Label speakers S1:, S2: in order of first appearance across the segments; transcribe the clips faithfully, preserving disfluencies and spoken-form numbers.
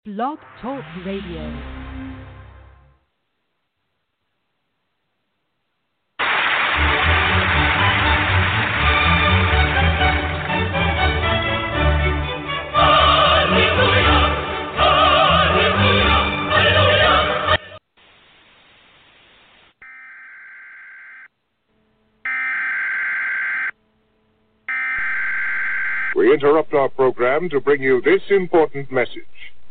S1: Blog Talk Radio.
S2: We interrupt our program to bring you this important message.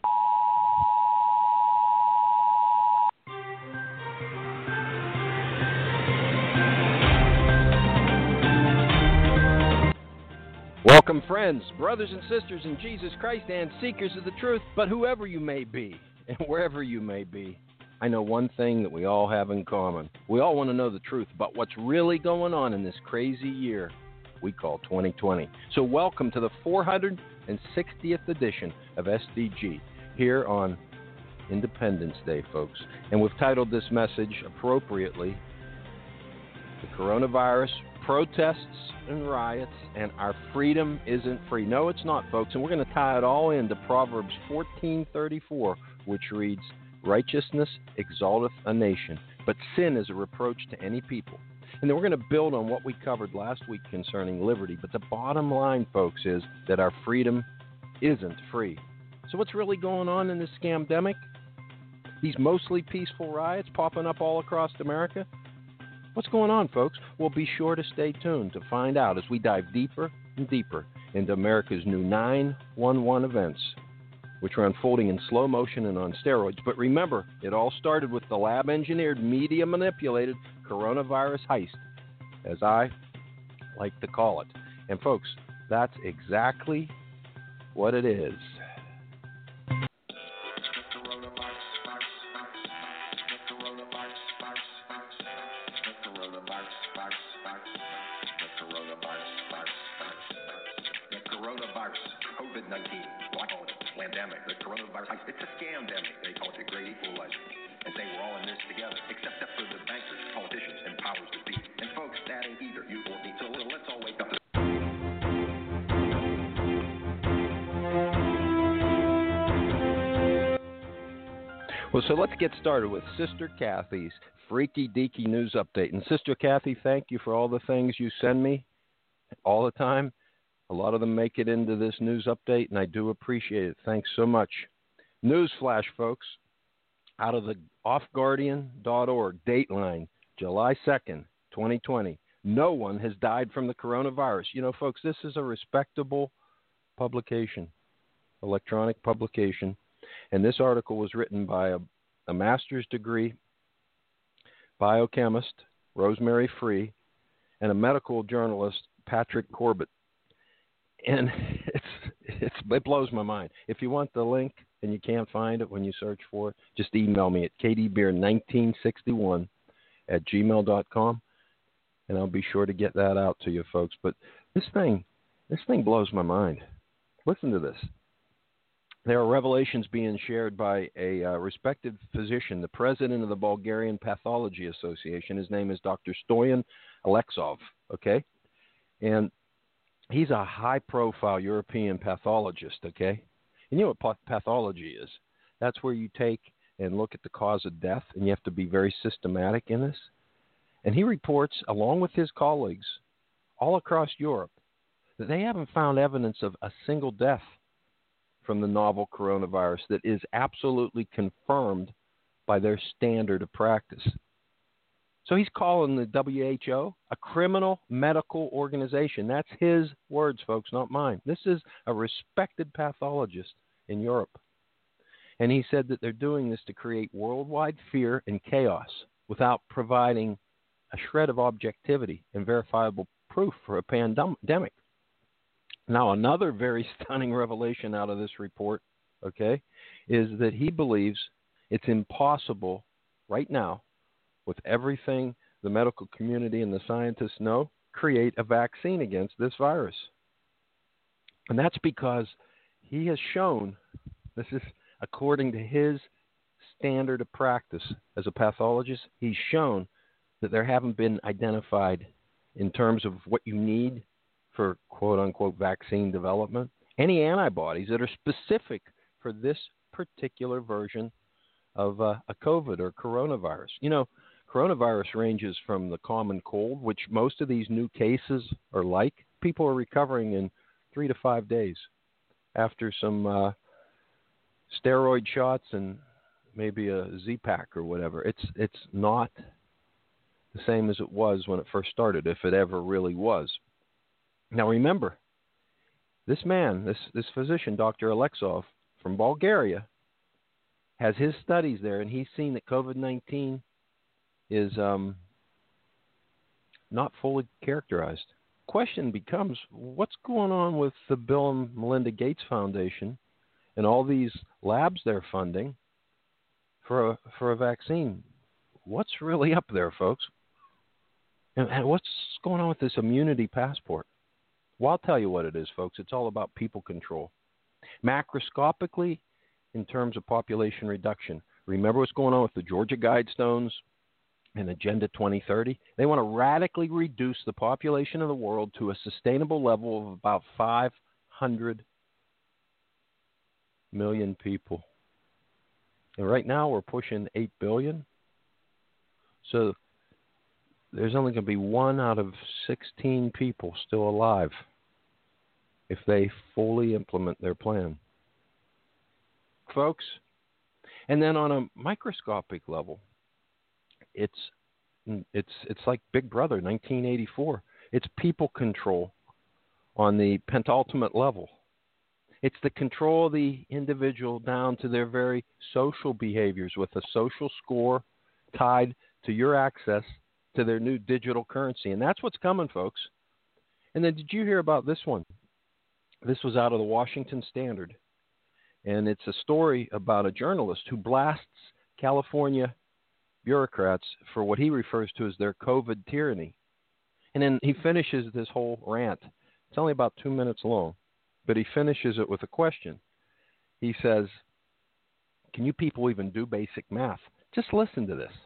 S3: Welcome, friends, brothers and sisters in Jesus Christ, and seekers of the truth. But whoever you may be, and wherever you may be, I know one thing that we all have in common. We all want to know the truth about what's really going on in this crazy year we call twenty twenty. So welcome to the four hundred sixtieth edition of S D G here on Independence Day, folks. And we've titled this message appropriately, The Coronavirus, Protests and Riots, and Our Freedom Isn't Free. No, it's not, folks. And we're going to tie it all into Proverbs fourteen thirty-four, which reads, Righteousness exalteth a nation, but sin is a reproach to any people. And then we're going to build on what we covered last week concerning liberty. But the bottom line, folks, is that our freedom isn't free. So what's really going on in this scamdemic? These mostly peaceful riots popping up all across America? What's going on, folks? Well, be sure to stay tuned to find out as we dive deeper and deeper into America's new nine one one events, which are unfolding in slow motion and on steroids. But remember, it all started with the lab-engineered, media-manipulated coronavirus heist, as I like to call it. And folks, that's exactly what it is.
S4: COVID nineteen, why call it a pandemic? The coronavirus, it's a scamdemic. They call it the great equalizer. And say we're all in this together, except for the bankers, politicians, and powers that be. And folks, that ain't either you or me. So let's all wake up.
S3: Well, so let's get started with Sister Kathy's Freaky Deaky News Update. And Sister Kathy, thank you for all the things you send me all the time. A lot of them make it into this news update, and I do appreciate it. Thanks so much. Newsflash, folks, out of the off guardian dot org, Dateline, July second, twenty twenty. No one has died from the coronavirus. You know, folks, this is a respectable publication, electronic publication, and this article was written by a, a master's degree biochemist, Rosemary Free, and a medical journalist, Patrick Corbett. And it's, it's it blows my mind. If you want the link and you can't find it when you search for it, just email me at k d beer nineteen sixty-one at gmail dot com, and I'll be sure to get that out to you, folks. But this thing, this thing blows my mind. Listen to this. There are revelations being shared by a uh, respected physician, the president of the Bulgarian Pathology Association. His name is Doctor Stoyan Alexov, okay? And he's a high-profile European pathologist, okay? And you know what pathology is? That's where you take and look at the cause of death, and you have to be very systematic in this. And he reports, along with his colleagues all across Europe, that they haven't found evidence of a single death from the novel coronavirus that is absolutely confirmed by their standard of practice. So he's calling the W H O a criminal medical organization. That's his words, folks, not mine. This is a respected pathologist in Europe. And he said that they're doing this to create worldwide fear and chaos without providing a shred of objectivity and verifiable proof for a pandemic. Now, another very stunning revelation out of this report, okay, is that he believes it's impossible right now, with everything the medical community and the scientists know, create a vaccine against this virus. And that's because he has shown, this is according to his standard of practice as a pathologist, he's shown that there haven't been identified in terms of what you need for quote-unquote vaccine development, any antibodies that are specific for this particular version of uh, a COVID or coronavirus. You know, coronavirus ranges from the common cold, which most of these new cases are like. People are recovering in three to five days after some uh, steroid shots and maybe a Z-Pack or whatever. It's it's not the same as it was when it first started, if it ever really was. Now remember, this man, this, this physician, Doctor Alexov from Bulgaria, has his studies there, and he's seen that COVID nineteen is um, not fully characterized. Question becomes, what's going on with the Bill and Melinda Gates Foundation and all these labs they're funding for a, for a vaccine? What's really up there, folks? And, and what's going on with this immunity passport? Well, I'll tell you what it is, folks. It's all about people control. Macroscopically, in terms of population reduction, remember what's going on with the Georgia Guidestones and Agenda twenty thirty? They want to radically reduce the population of the world to a sustainable level of about five hundred million people. And right now we're pushing eight billion. So there's only going to be one out of sixteen people still alive if they fully implement their plan. Folks, and then on a microscopic level, it's it's it's like Big Brother nineteen eighty-four. It's people control on the pentultimate level. It's the control of the individual down to their very social behaviors with a social score tied to your access to their new digital currency. And that's what's coming, folks. And then did you hear about this one? This was out of the Washington Standard. And it's a story about a journalist who blasts California bureaucrats for what he refers to as their COVID tyranny. And then he finishes this whole rant. It's only about two minutes long, but he finishes it with a question. He says, can you people even do basic math? Just listen to this.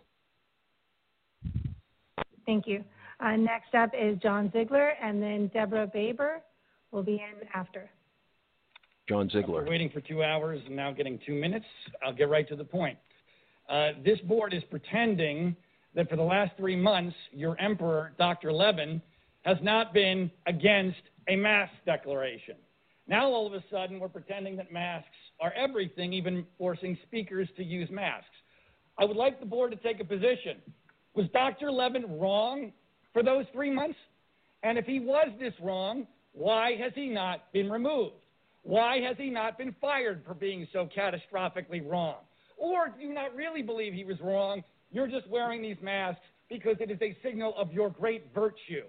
S5: Thank you. Uh, next up is John Ziegler, and then Deborah Baber will be in after.
S3: John Ziegler.
S6: After waiting for two hours and now getting two minutes, I'll get right to the point. Uh, this board is pretending that for the last three months, your emperor, Doctor Levin, has not been against a mask declaration. Now, all of a sudden, we're pretending that masks are everything, even forcing speakers to use masks. I would like the board to take a position. Was Doctor Levin wrong for those three months? And if he was this wrong, why has he not been removed? Why has he not been fired for being so catastrophically wrong? Or do you not really believe he was wrong? You're just wearing these masks because it is a signal of your great virtue.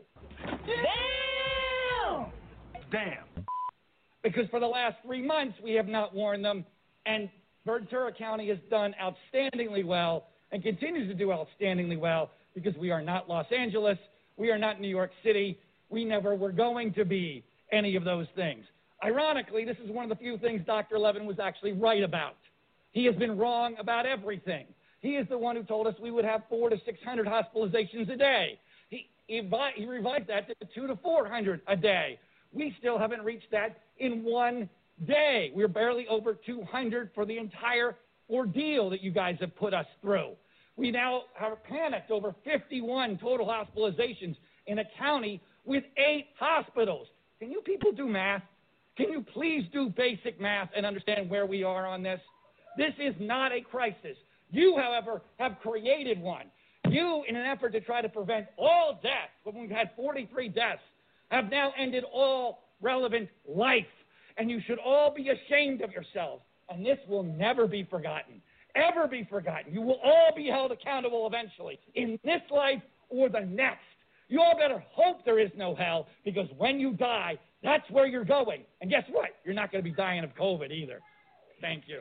S6: Damn! Damn. Because for the last three months, we have not worn them, and Ventura County has done outstandingly well and continues to do outstandingly well because we are not Los Angeles, we are not New York City, we never were going to be any of those things. Ironically, this is one of the few things Doctor Levin was actually right about. He has been wrong about everything. He is the one who told us we would have four to six hundred hospitalizations a day. He, he, he revised that to two to four hundred a day. We still haven't reached that in one day. We're barely over two hundred for the entire ordeal that you guys have put us through. We now have panicked over fifty-one total hospitalizations in a county with eight hospitals. Can you people do math? Can you please do basic math and understand where we are on this? This is not a crisis. You, however, have created one. You, in an effort to try to prevent all deaths, when we've had forty-three deaths, have now ended all relevant life. And you should all be ashamed of yourselves. And this will never be forgotten, ever be forgotten. You will all be held accountable eventually, in this life or the next. You all better hope there is no hell, because when you die, that's where you're going. And guess what? You're not going to be dying of COVID either. Thank you.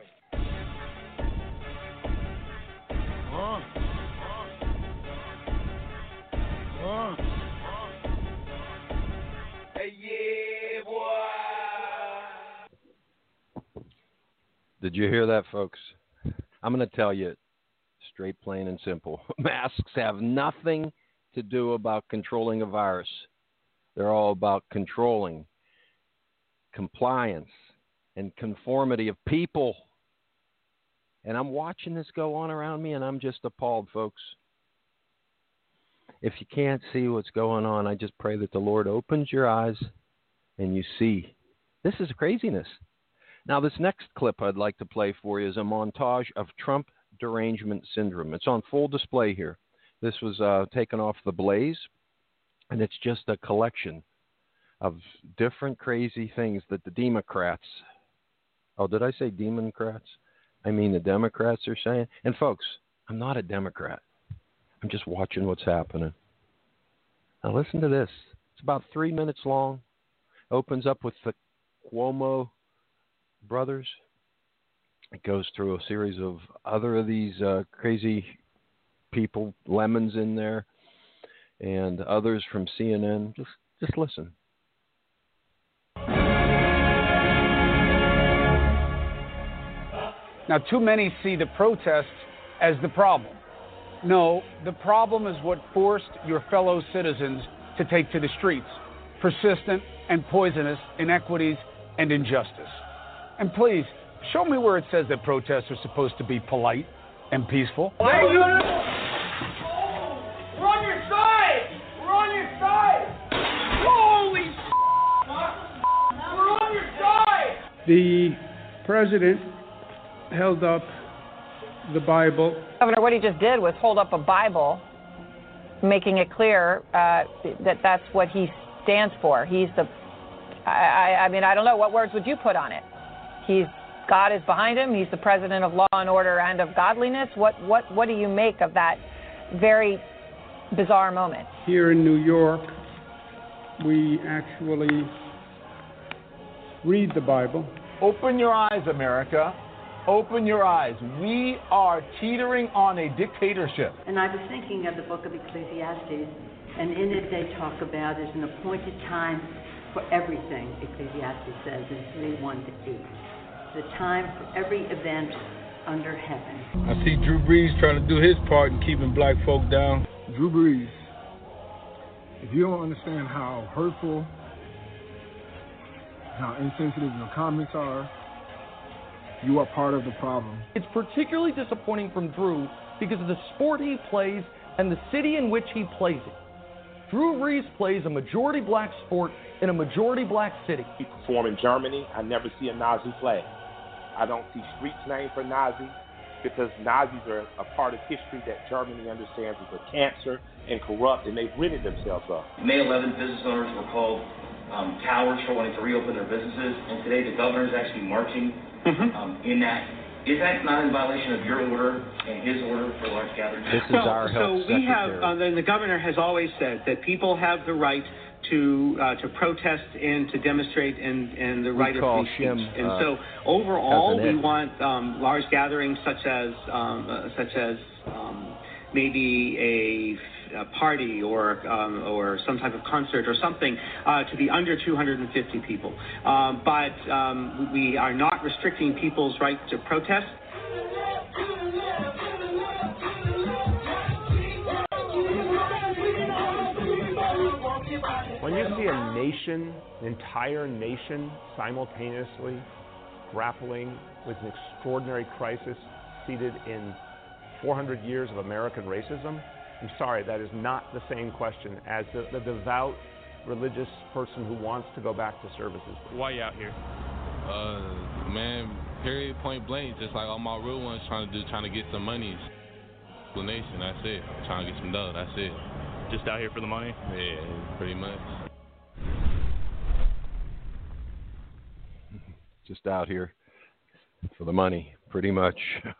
S6: Oh. Oh. Hey, yeah, boy.
S3: Did you hear that, folks? I'm going to tell you straight, plain, and simple. Masks have nothing to do about controlling a virus. They're all about controlling compliance and conformity of people. And I'm watching this go on around me, and I'm just appalled, folks. If you can't see what's going on, I just pray that the Lord opens your eyes and you see. This is craziness. Now, this next clip I'd like to play for you is a montage of Trump derangement syndrome. It's on full display here. This was uh, taken off The Blaze, and it's just a collection of different crazy things that the Democrats, oh, did I say Democrats? I mean the Democrats are saying. And folks, I'm not a Democrat. I'm just watching what's happening. Now listen to this. It's about three minutes long. Opens up with the Cuomo brothers. It goes through a series of other of these uh, crazy people, Lemons in there, and others from C N N. Just, just listen.
S7: Now, too many see the protests as the problem. No, the problem is what forced your fellow citizens to take to the streets. Persistent and poisonous inequities and injustice. And please, show me where it says that protests are supposed to be polite and peaceful.
S8: Why are you on We're on your side! We're on your side! Holy We're on your side!
S9: The president held up the Bible.
S10: Governor, what he just did was hold up a Bible, making it clear uh, that that's what he stands for. He's the, I, I mean, I don't know, what words would you put on it? He's, God is behind him. He's the president of law and order and of godliness. What, what, what do you make of that very bizarre moment?
S9: Here in New York, we actually read the Bible.
S11: Open your eyes, America. Open your eyes. We are teetering on a dictatorship.
S12: And I was thinking of the book of Ecclesiastes, and in it they talk about there's an appointed time for everything, Ecclesiastes says in three one to eight. The time for every event under heaven.
S13: I see Drew Brees trying to do his part in keeping black folk down.
S14: Drew Brees, if you don't understand how hurtful, how insensitive your comments are, you are part of the problem.
S15: It's particularly disappointing from Drew because of the sport he plays and the city in which he plays it. Drew Brees plays a majority black sport in a majority black city.
S16: We perform in Germany. I never see a Nazi flag. I don't see streets named for Nazis because Nazis are a part of history that Germany understands is a cancer and corrupt, and they've ridded themselves of.
S17: May eleventh, business owners were called um, cowards for wanting to reopen their businesses, and today the governor is actually marching mm-hmm. um, in that. Is that not in violation of your order and his order for large gatherings?
S3: This is
S18: so,
S3: our health
S18: so we
S3: secretary.
S18: have, uh, the, the governor has always said that people have the right to uh, to protest and to demonstrate and, and the
S3: we
S18: right
S3: call
S18: of free
S3: Shim,
S18: speech. And
S3: uh,
S18: so overall, we
S3: ed.
S18: want um, large gatherings such as um, uh, such as um, maybe a a party or um, or some type of concert or something uh, to be under two hundred fifty people. Um, but um, we are not restricting people's right to protest.
S19: When you see a nation, an entire nation, simultaneously grappling with an extraordinary crisis seated in four hundred years of American racism, I'm sorry, that is not the same question as the, the devout religious person who wants to go back to services.
S20: Why you out here? Uh, man, period, point blank, just like all my real ones trying to do, trying to get some money. Explanation, that's it. Trying to get some dough, that's it.
S21: Just out here for the money?
S20: Yeah, pretty much.
S3: Just out here for the money, pretty much.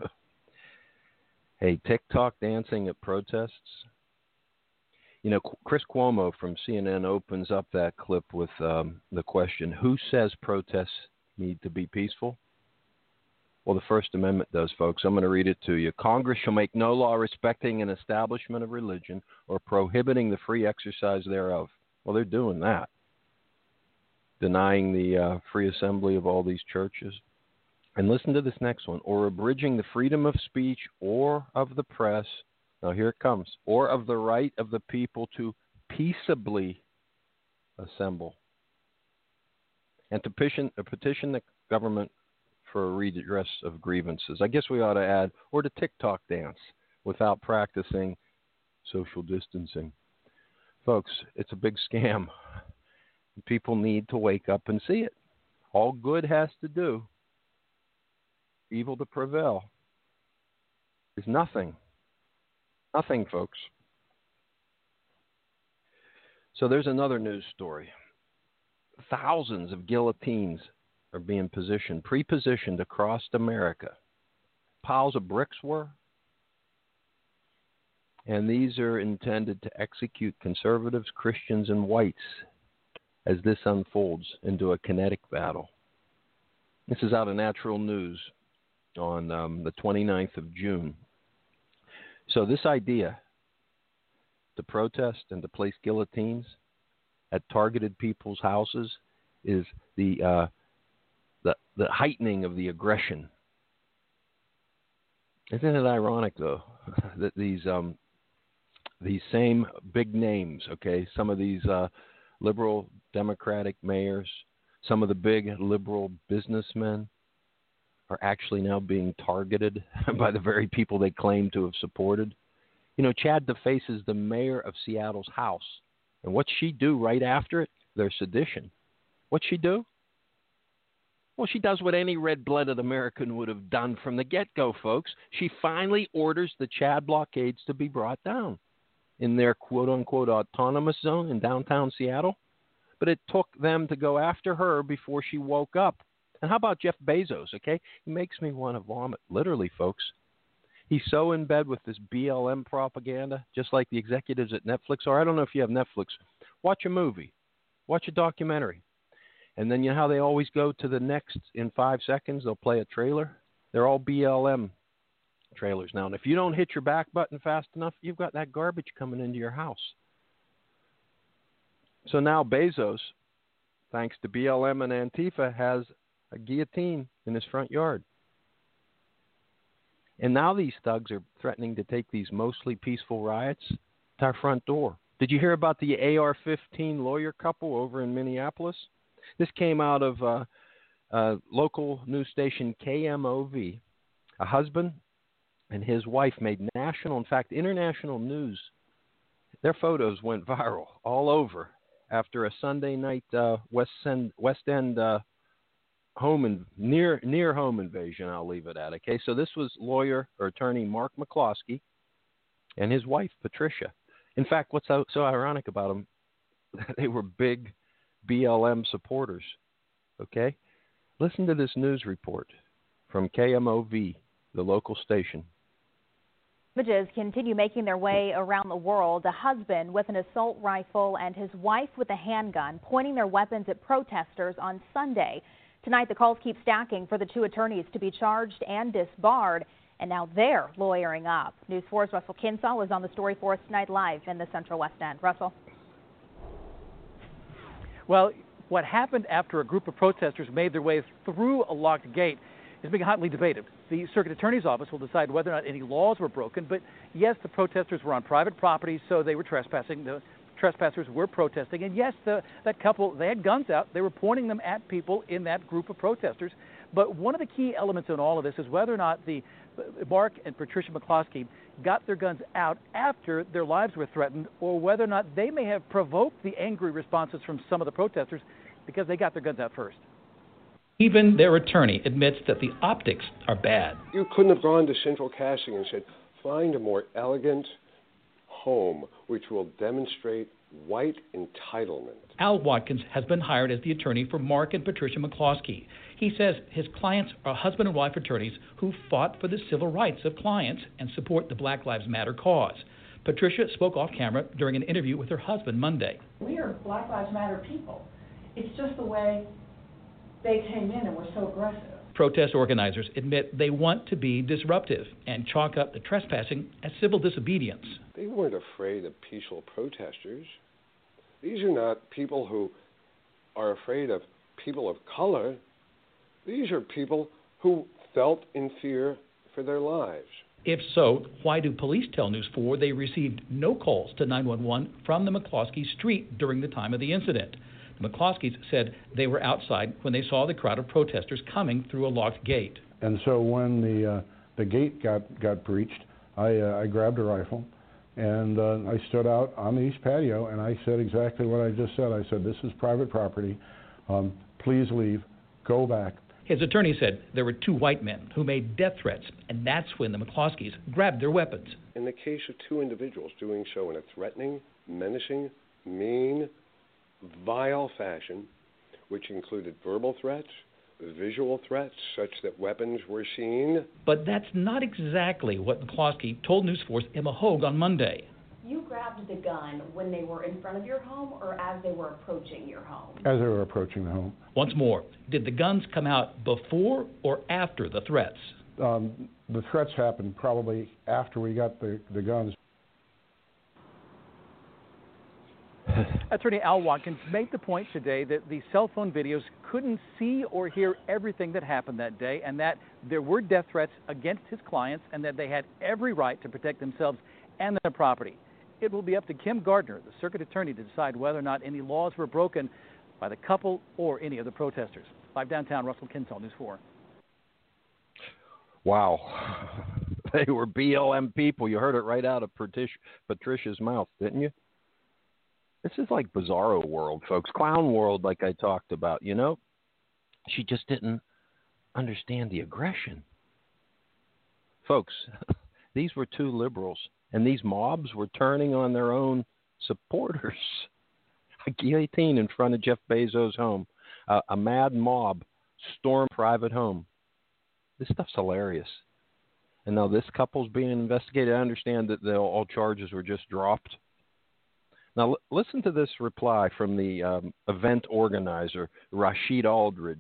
S3: Hey, TikTok dancing at protests. You know, Chris Cuomo from C N N opens up that clip with um, the question, who says protests need to be peaceful? Well, the First Amendment does, folks. I'm going to read it to you. Congress shall make no law respecting an establishment of religion or prohibiting the free exercise thereof. Well, they're doing that. Denying the uh, free assembly of all these churches. And listen to this next one. Or abridging the freedom of speech or of the press. Now here it comes. Or of the right of the people to peaceably assemble. And to petition, uh, petition the government for a redress of grievances. I guess we ought to add, or to TikTok dance without practicing social distancing. Folks, it's a big scam. People need to wake up and see it. All good has to do, evil to prevail, is nothing. Nothing, folks. So there's another news story. Thousands of guillotines are being positioned, pre-positioned across America. Piles of bricks were. And these are intended to execute conservatives, Christians, and whites as this unfolds into a kinetic battle. This is out of Natural News on um, the twenty-ninth of June. So this idea to protest and to place guillotines at targeted people's houses is the uh, the, the heightening of the aggression. Isn't it ironic, though, that these um, these same big names, okay, some of these uh, liberal Democratic mayors, some of the big liberal businessmen are actually now being targeted by the very people they claim to have supported. You know, Chad DeFace is the mayor of Seattle's House. And what'd she do right after it? Their sedition. What'd she do? Well, she does what any red-blooded American would have done from the get-go, folks. She finally orders the Chad blockades to be brought down in their quote-unquote autonomous zone in downtown Seattle. But it took them to go after her before she woke up. And how about Jeff Bezos, okay? He makes me want to vomit, literally, folks. He's so in bed with this B L M propaganda, just like the executives at Netflix are. I don't know if you have Netflix. Watch a movie. Watch a documentary. And then you know how they always go to the next in five seconds? They'll play a trailer. They're all B L M trailers now. And if you don't hit your back button fast enough, you've got that garbage coming into your house. So now Bezos, thanks to B L M and Antifa, has a guillotine in his front yard. And now these thugs are threatening to take these mostly peaceful riots to our front door. Did you hear about the A R fifteen lawyer couple over in Minneapolis? This came out of uh, uh, local news station K M O V. A husband and his wife made national, in fact, international news. Their photos went viral all over after a Sunday night uh, West End, West End uh, home and near near home invasion. I'll leave it at. Okay, so this was lawyer or attorney Mark McCloskey and his wife Patricia. In fact, what's so, so ironic about them? They were big B L M supporters. Okay, listen to this news report from K M O V, the local station.
S1: Images continue making their way around the world. A husband with an assault rifle and his wife with a handgun pointing their weapons at protesters on Sunday. Tonight, the calls keep stacking for the two attorneys to be charged and disbarred, and now they're lawyering up. News four's Russell Kinsall is on the story for us tonight live in the Central West End. Russell?
S22: Well, what happened after a group of protesters made their way through a locked gate is being hotly debated. The Circuit Attorney's Office will decide whether or not any laws were broken, but yes, the protesters were on private property, so they were trespassing. The trespassers were protesting, and yes, the, that couple, they had guns out. They were pointing them at people in that group of protesters. But one of the key elements in all of this is whether or not the Mark and Patricia McCloskey got their guns out after their lives were threatened, or whether or not they may have provoked the angry responses from some of the protesters because they got their guns out first.
S23: Even their attorney admits that the optics are bad.
S14: You couldn't have gone to Central Casting and said, find a more elegant home which will demonstrate white entitlement.
S23: Al Watkins has been hired as the attorney for Mark and Patricia McCloskey. He says his clients are husband and wife attorneys who fought for the civil rights of clients and support the Black Lives Matter cause. Patricia spoke off camera during an interview with her husband Monday.
S24: We are Black Lives Matter people. It's just the way they came in and were so aggressive.
S23: Protest organizers admit they want to be disruptive and chalk up the trespassing as civil disobedience.
S14: They weren't afraid of peaceful protesters. These are not people who are afraid of people of color. These are people who felt in fear for their lives.
S23: If so, why do police tell News four they received no calls to nine one one from the McCloskey street during the time of the incident? The McCloskeys said they were outside when they saw the crowd of protesters coming through a locked gate.
S2: And so when the uh, the gate got, got breached, I, uh, I grabbed a rifle and uh, I stood out on the east patio and I said exactly what I just said. I said, this is private property. Um, please leave. Go back.
S23: His attorney said there were two white men who made death threats, and that's when the McCloskeys grabbed their weapons.
S14: In the case of two individuals doing so in a threatening, menacing, mean, vile fashion, which included verbal threats, visual threats, such that weapons were seen.
S23: But that's not exactly what McCloskey told News Force Emma Hogue on Monday.
S4: You grabbed the gun when they were in front of your home or as they were approaching your home?
S2: As they were approaching the home.
S23: Once more, did the guns come out before or after the threats?
S2: Um, the threats happened probably after we got the, the guns.
S22: Attorney Al Watkins made the point today that the cell phone videos couldn't see or hear everything that happened that day, and that there were death threats against his clients, and that they had every right to protect themselves and their property. It will be up to Kim Gardner, the circuit attorney, to decide whether or not any laws were broken by the couple or any of the protesters. Live downtown, Russell Kinsall, News four.
S3: Wow. They were B L M people. You heard it right out of Patricia's mouth, didn't you? This is like Bizarro World, folks. Clown World, like I talked about, you know? She just didn't understand the aggression. Folks, these were two liberals, and these mobs were turning on their own supporters. A guillotine in front of Jeff Bezos' home. Uh, a mad mob stormed private home. This stuff's hilarious. And now this couple's being investigated. I understand that the, all charges were just dropped. Now, l- listen to this reply from the um, event organizer, Rashid Aldridge.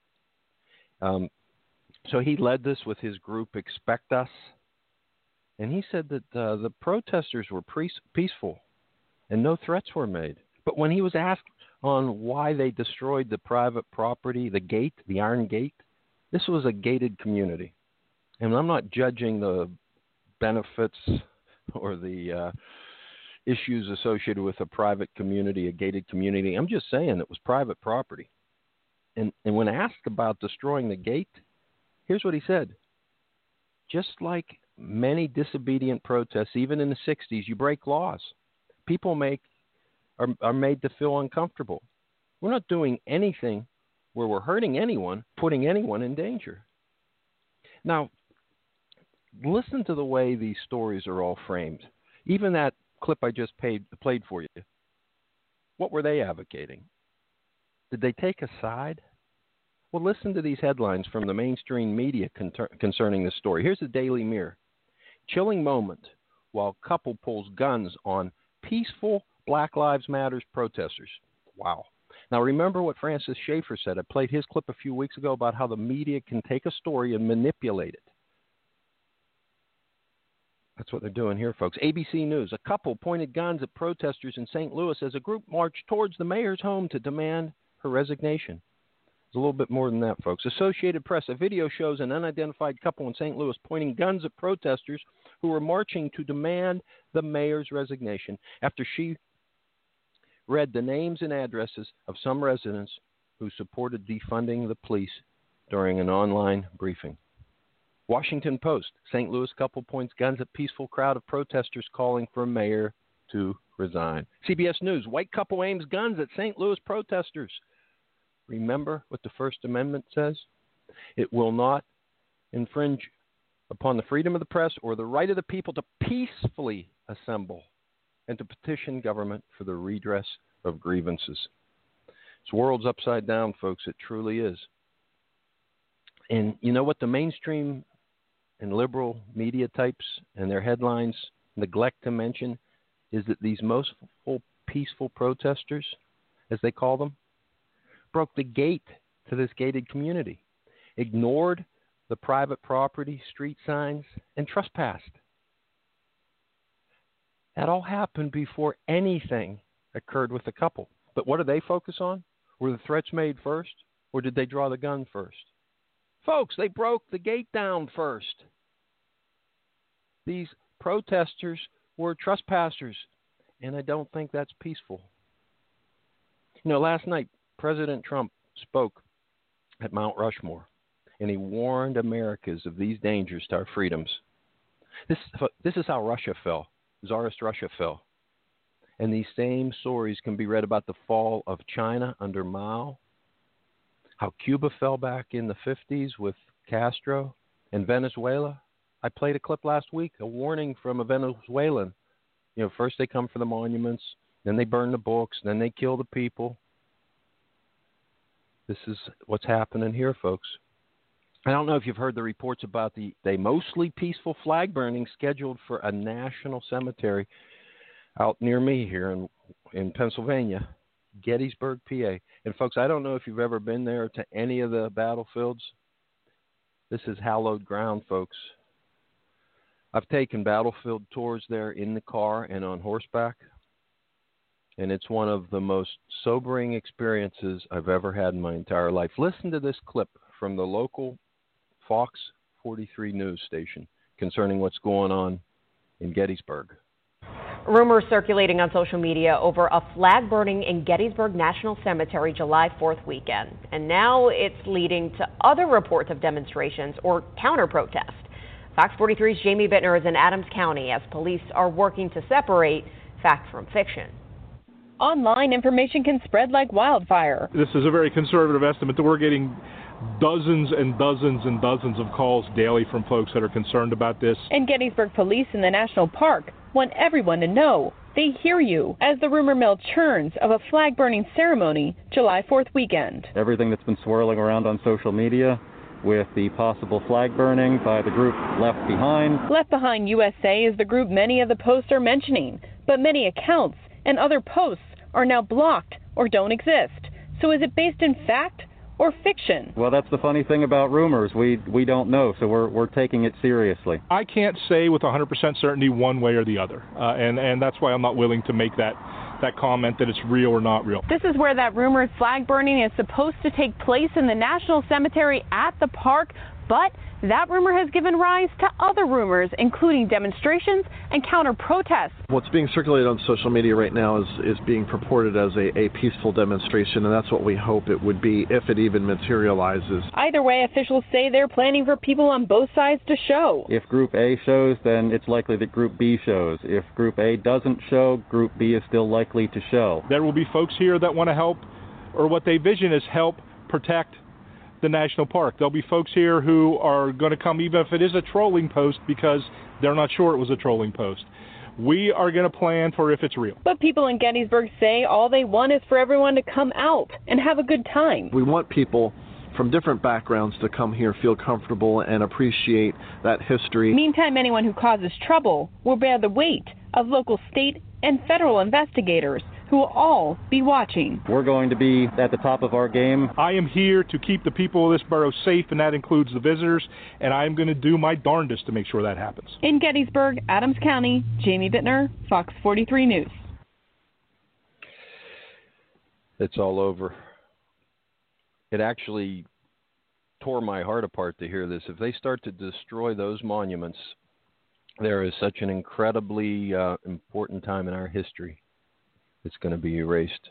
S3: Um, so he led this with his group, Expect Us. And he said that uh, the protesters were pre- peaceful and no threats were made. But when he was asked on why they destroyed the private property, the gate, the Iron Gate, this was a gated community. And I'm not judging the benefits or the uh, issues associated with a private community, a gated community. I'm just saying it was private property. And, and when asked about destroying the gate, here's what he said. Just like many disobedient protests, even in the sixties, you break laws. People make are, are made to feel uncomfortable. We're not doing anything where we're hurting anyone, putting anyone in danger. Now, listen to the way these stories are all framed. Even that clip I just paid, played for you, what were they advocating? Did they take a side? Well, listen to these headlines from the mainstream media con- concerning this story. Here's the Daily Mirror. Chilling moment while couple pulls guns on peaceful Black Lives Matter protesters. Wow. Now, remember what Francis Schaeffer said. I played his clip a few weeks ago about how the media can take a story and manipulate it. That's what they're doing here, folks. A B C News. A couple pointed guns at protesters in Saint Louis as a group marched towards the mayor's home to demand her resignation. It's a little bit more than that, folks. Associated Press. A video shows an unidentified couple in Saint Louis pointing guns at protesters who were marching to demand the mayor's resignation after she read the names and addresses of some residents who supported defunding the police during an online briefing. Washington Post. Saint Louis couple points guns at peaceful crowd of protesters calling for mayor to resign. C B S News. White couple aims guns at Saint Louis protesters. Remember what the First Amendment says? It will not infringe upon the freedom of the press or the right of the people to peacefully assemble and to petition government for the redress of grievances. This world's upside down, folks. It truly is. And you know what the mainstream and liberal media types and their headlines neglect to mention is that these most peaceful protesters, as they call them, broke the gate to this gated community, ignored the private property, street signs, and trespassed. That all happened before anything occurred with the couple. But what do they focus on? Were the threats made first, or did they draw the gun first? Folks, they broke the gate down first. These protesters were trespassers, and I don't think that's peaceful. You know, last night, President Trump spoke at Mount Rushmore, and he warned Americans of these dangers to our freedoms. This, this is how Russia fell, Tsarist Russia fell. And these same stories can be read about the fall of China under Mao, how Cuba fell back in the fifties with Castro, and Venezuela. I played a clip last week, a warning from a Venezuelan. You know, first they come for the monuments, then they burn the books, then they kill the people. This is what's happening here, folks. I don't know if you've heard the reports about the, the mostly peaceful flag burning scheduled for a national cemetery out near me here in in Pennsylvania, Gettysburg, P A. And, folks, I don't know if you've ever been there to any of the battlefields. This is hallowed ground, folks. I've taken battlefield tours there in the car and on horseback, and it's one of the most sobering experiences I've ever had in my entire life. Listen to this clip from the local Fox forty-three news station concerning what's going on in Gettysburg.
S5: Rumors circulating on social media over a flag burning in Gettysburg National Cemetery July fourth weekend. And now it's leading to other reports of demonstrations or counter-protest. Fox forty-three's Jamie Bittner is in Adams County as police are working to separate fact from fiction.
S6: Online information can spread like wildfire.
S7: This is a very conservative estimate that we're getting dozens and dozens and dozens of calls daily from folks that are concerned about this.
S6: And Gettysburg Police in the National Park want everyone to know they hear you as the rumor mill churns of a flag burning ceremony July fourth weekend.
S8: Everything that's been swirling around on social media with the possible flag burning by the group Left Behind.
S6: Left Behind U S A is the group many of the posts are mentioning, but many accounts and other posts are now blocked or don't exist. So is it based in fact or fiction?
S8: Well, that's the funny thing about rumors. We we don't know, so we're we're taking it seriously.
S7: I can't say with one hundred percent certainty one way or the other, uh, and and that's why I'm not willing to make that that comment that it's real or not real.
S6: This is where that rumored flag burning is supposed to take place in the National Cemetery at the park, but that rumor has given rise to other rumors, including demonstrations and counter-protests.
S25: What's being circulated on social media right now is, is being purported as a, a peaceful demonstration, and that's what we hope it would be if it even materializes.
S6: Either way, officials say they're planning for people on both sides to show.
S8: If Group A shows, then it's likely that Group B shows. If Group A doesn't show, Group B is still likely to show.
S7: There will be folks here that want to help, or what they vision is help protect the national park. There'll be folks here who are going to come even if it is a trolling post because they're not sure it was a trolling post. We are going to plan for if it's real.
S6: But people in Gettysburg say all they want is for everyone to come out and have a good time.
S25: We want people from different backgrounds to come here, feel comfortable, and appreciate that history.
S6: Meantime, anyone who causes trouble will bear the weight of local, state, and federal investigators who will all be watching.
S8: We're going to be at the top of our game.
S7: I am here to keep the people of this borough safe, and that includes the visitors, and I'm going to do my darndest to make sure that happens.
S6: In Gettysburg, Adams County, Jamie Bittner, Fox forty-three News.
S3: It's all over. It actually tore my heart apart to hear this. If they start to destroy those monuments, there is such an incredibly uh, important time in our history. It's going to be erased.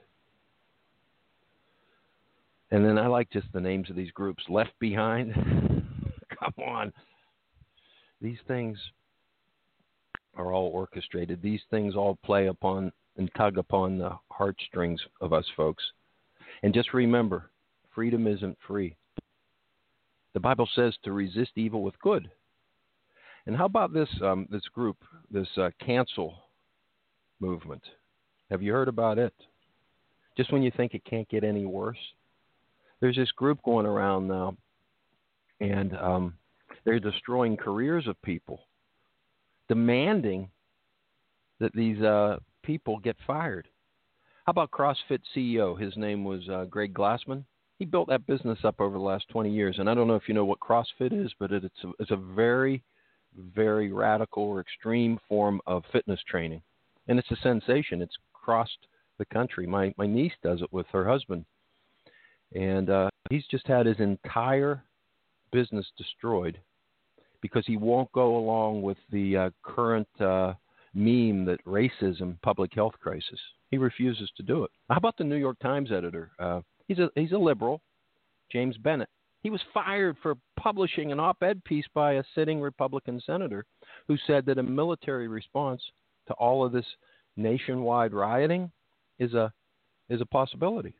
S3: And then I like just the names of these groups. Left Behind. Come on. These things are all orchestrated. These things all play upon and tug upon the heartstrings of us folks. And just remember, freedom isn't free. The Bible says to resist evil with good. And how about this um, this group, this uh, cancel movement? Have you heard about it? Just when you think it can't get any worse. There's this group going around now, and um, they're destroying careers of people, demanding that these uh, people get fired. How about CrossFit C E O? His name was uh, Greg Glassman. He built that business up over the last twenty years, and I don't know if you know what CrossFit is, but it's a, it's a very, very radical or extreme form of fitness training, and it's a sensation. It's crossed the country. My my niece does it with her husband, and uh, he's just had his entire business destroyed because he won't go along with the uh, current uh, meme that racism, public health crisis. He refuses to do it. How about the New York Times editor? Uh, he's a he's a liberal, James Bennett. He was fired for publishing an op-ed piece by a sitting Republican senator who said that a military response to all of this nationwide rioting is a is a possibility.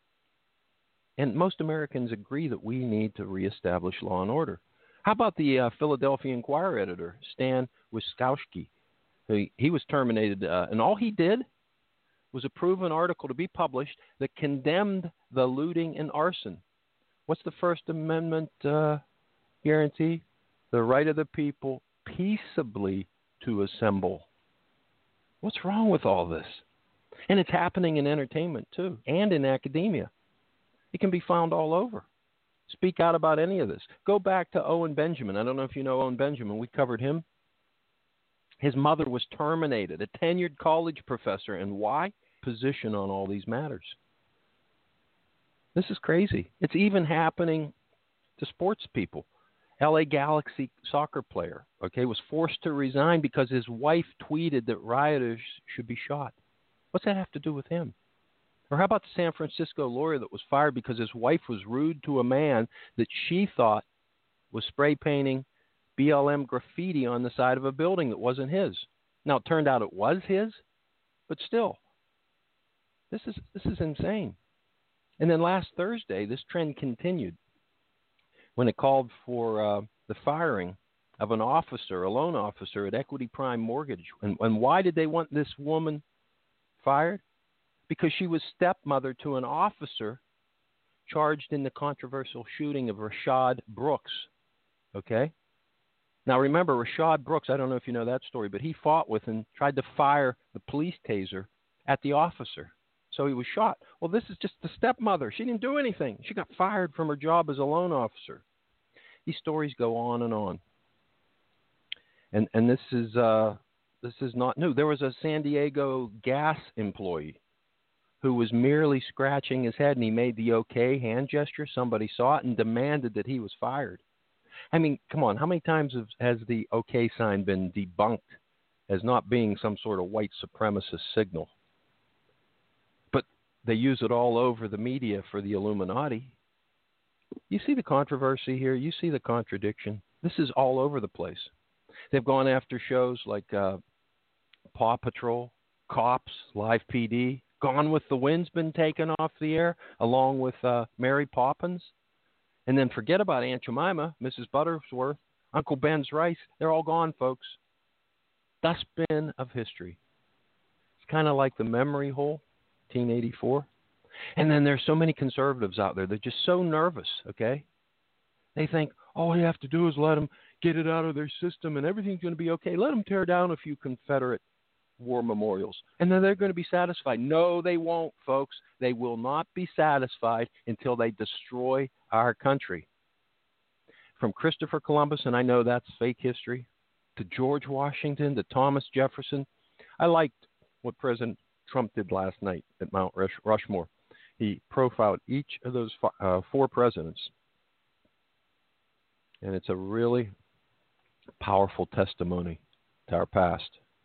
S3: And most Americans agree that we need to reestablish law and order. How about the uh, Philadelphia Inquirer editor, Stan Wiskowski? He, he was terminated, uh, and all he did was approve an article to be published that condemned the looting and arson. What's the First Amendment uh, guarantee? The right of the people peaceably to assemble. What's wrong with all this? And it's happening in entertainment, too, and in academia. It can be found all over. Speak out about any of this. Go back to Owen Benjamin. I don't know if you know Owen Benjamin. We covered him. His mother was terminated, a tenured college professor. And why? Position on all these matters. This is crazy. It's even happening to sports people. L A Galaxy soccer player, okay, was forced to resign because his wife tweeted that rioters should be shot. What's that have to do with him? Or how about the San Francisco lawyer that was fired because his wife was rude to a man that she thought was spray painting B L M graffiti on the side of a building that wasn't his? Now, it turned out it was his, but still, this is this is insane. And then last Thursday, this trend continued when it called for uh, the firing of an officer, a loan officer at Equity Prime Mortgage. And, and why did they want this woman fired? Because she was stepmother to an officer charged in the controversial shooting of Rashad Brooks. Okay? Now remember, Rashad Brooks, I don't know if you know that story, but he fought with and tried to fire the police taser at the officer. So he was shot. Well, this is just the stepmother. She didn't do anything. She got fired from her job as a loan officer. These stories go on and on. And and this is uh, this is not new. There was a San Diego gas employee who was merely scratching his head, and he made the okay hand gesture. Somebody saw it and demanded that he was fired. I mean, come on. How many times have, has the okay sign been debunked as not being some sort of white supremacist signal? They use it all over the media for the Illuminati. You see the controversy here? You see the contradiction? This is all over the place. They've gone after shows like uh, Paw Patrol, Cops, Live P D. Gone with the Wind's been taken off the air, along with uh, Mary Poppins. And then forget about Aunt Jemima, Missus Butterworth, Uncle Ben's Rice. They're all gone, folks. Dustbin of history. It's kind of like the memory hole. nineteen eighty-four. And then there's so many conservatives out there. They're just so nervous, okay? They think, all you have to do is let them get it out of their system and everything's going to be okay. Let them tear down a few Confederate war memorials, and then they're going to be satisfied. No, they won't, folks. They will not be satisfied until they destroy our country. From Christopher Columbus, and I know that's fake history, to George Washington, to Thomas Jefferson. I liked what President Trump did last night at Mount Rush- Rushmore. He profiled each of those uh, four presidents. And it's a really powerful testimony to our past.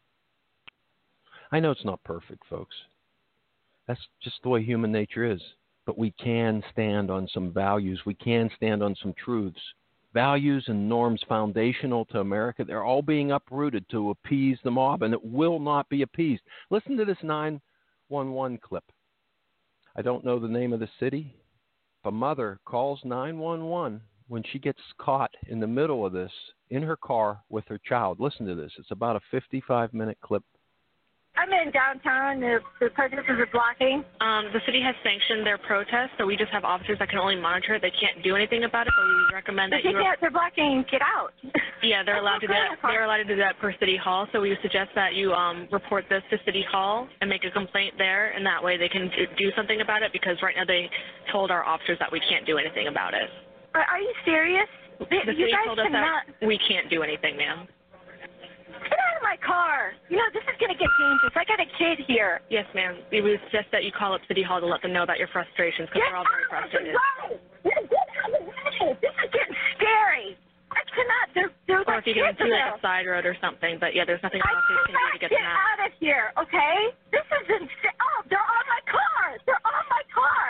S3: I know it's not perfect, folks. That's just the way human nature is. But we can stand on some values. We can stand on some truths. Values and norms foundational to America, they're all being uprooted to appease the mob, and it will not be appeased. Listen to this nine one one clip. I don't know the name of the city. If a mother calls nine one one when she gets caught in the middle of this in her car with her child. Listen to this. It's about a fifty-five minute clip.
S9: I'm in downtown. The, the protesters are blocking. Um, the city has sanctioned their protest, so we just have officers that can only monitor it. They can't do anything about it, but we recommend that they you... Can't, they're blocking. Get out. Yeah, they're allowed to do that. They're allowed to do that per city hall, so we would suggest that you um, report this to city hall and make a complaint there, and that way they can do something about it, because right now they told our officers that we can't do anything about it. Are, are you serious? They, the you city guys told us cannot... that we can't do anything, ma'am. Get out of my car. You know, this is going to get dangerous. I got a kid here. Yes, ma'am. We would suggest that you call up City Hall to let them know about your frustrations, because we're all very frustrated. Get out of the way. This is getting scary. I cannot. There, there's
S10: or if you can do like a side road or something. But yeah, there's nothing else you can do to get them out.
S9: Get out of here, okay? This is insane. Oh, they're on my car. They're on my car.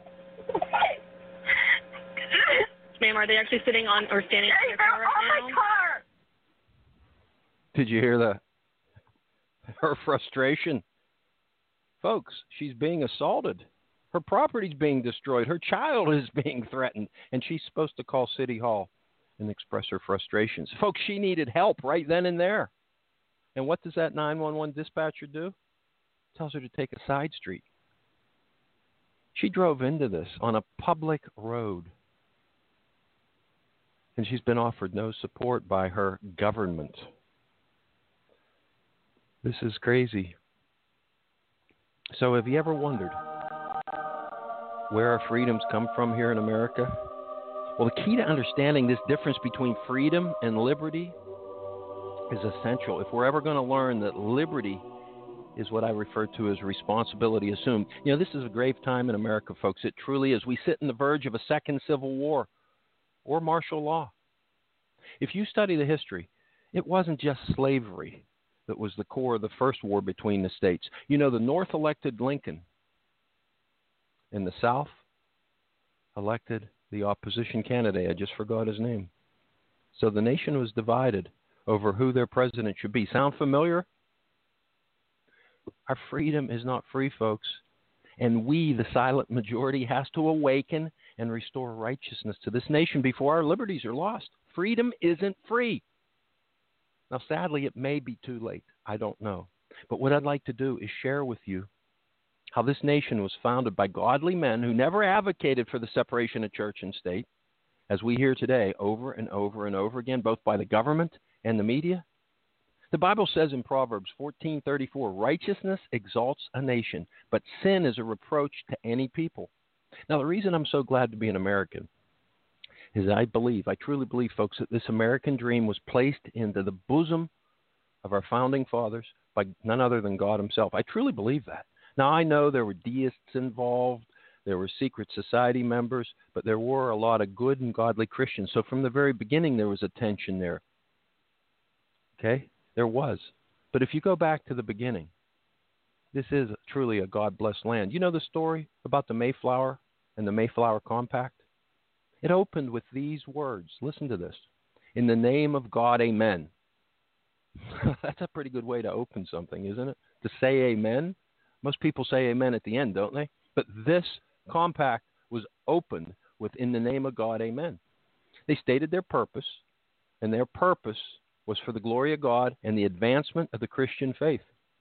S10: Ma'am, are they actually sitting on or standing in your car right
S9: on
S10: now?
S9: My car.
S3: Did you hear the her frustration? Folks, she's being assaulted. Her property's being destroyed. Her child is being threatened. And she's supposed to call City Hall and express her frustrations. Folks, she needed help right then and there. And what does that nine one one dispatcher do? Tells her to take a side street. She drove into this on a public road. And she's been offered no support by her government. This is crazy. So have you ever wondered where our freedoms come from here in America? Well, the key to understanding this difference between freedom and liberty is essential if we're ever going to learn that liberty is what I refer to as responsibility assumed. You know, this is a grave time in America, folks. It truly is. We sit on the verge of a second civil war or martial law. If you study the history, it wasn't just slavery that was the core of the first war between the states. You know, the North elected Lincoln, and the South elected the opposition candidate. I just forgot his name. So the nation was divided over who their president should be. Sound familiar? Our freedom is not free, folks. And we, the silent majority, has to awaken and restore righteousness to this nation before our liberties are lost. Freedom isn't free. Now, sadly, it may be too late. I don't know. But what I'd like to do is share with you how this nation was founded by godly men who never advocated for the separation of church and state, as we hear today over and over and over again, both by the government and the media. The Bible says in Proverbs fourteen thirty-four, righteousness exalts a nation, but sin is a reproach to any people. Now, the reason I'm so glad to be an American is I believe, I truly believe, folks, that this American dream was placed into the bosom of our founding fathers by none other than God himself. I truly believe that. Now, I know there were deists involved, there were secret society members, but there were a lot of good and godly Christians. So from the very beginning, there was a tension there. Okay? There was. But if you go back to the beginning, this is truly a God-blessed land. You know the story about the Mayflower and the Mayflower Compact? It opened with these words. Listen to this. In the name of God, amen. That's a pretty good way to open something, isn't it? To say amen. Most people say amen at the end, don't they? But this compact was opened with in the name of God, amen. They stated their purpose, and their purpose was for the glory of God and the advancement of the Christian faith.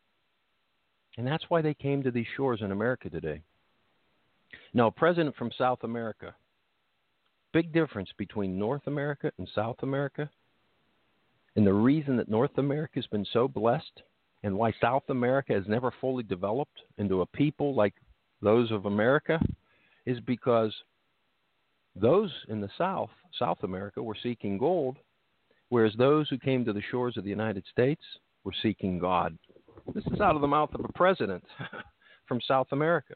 S3: And that's why they came to these shores in America today. Now, a president from South America, big difference between North America and South America. And the reason that North America has been so blessed and why South America has never fully developed into a people like those of America is because those in the South, South America, were seeking gold, whereas those who came to the shores of the United States were seeking God. This is out of the mouth of a president from South America.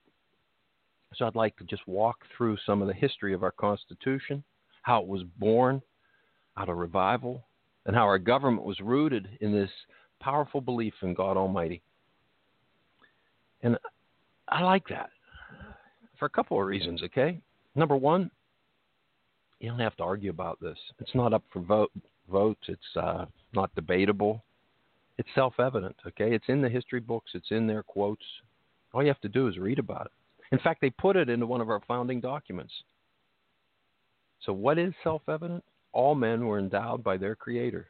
S3: So I'd like to just walk through some of the history of our Constitution, how it was born out of revival, and how our government was rooted in this powerful belief in God Almighty. And I like that for a couple of reasons, okay? Number one, you don't have to argue about this. It's not up for vote. votes. It's uh, not debatable. It's self-evident, okay? It's in the history books. It's in their quotes. All you have to do is read about it. In fact, they put it into one of our founding documents. So what is self-evident? All men were endowed by their Creator.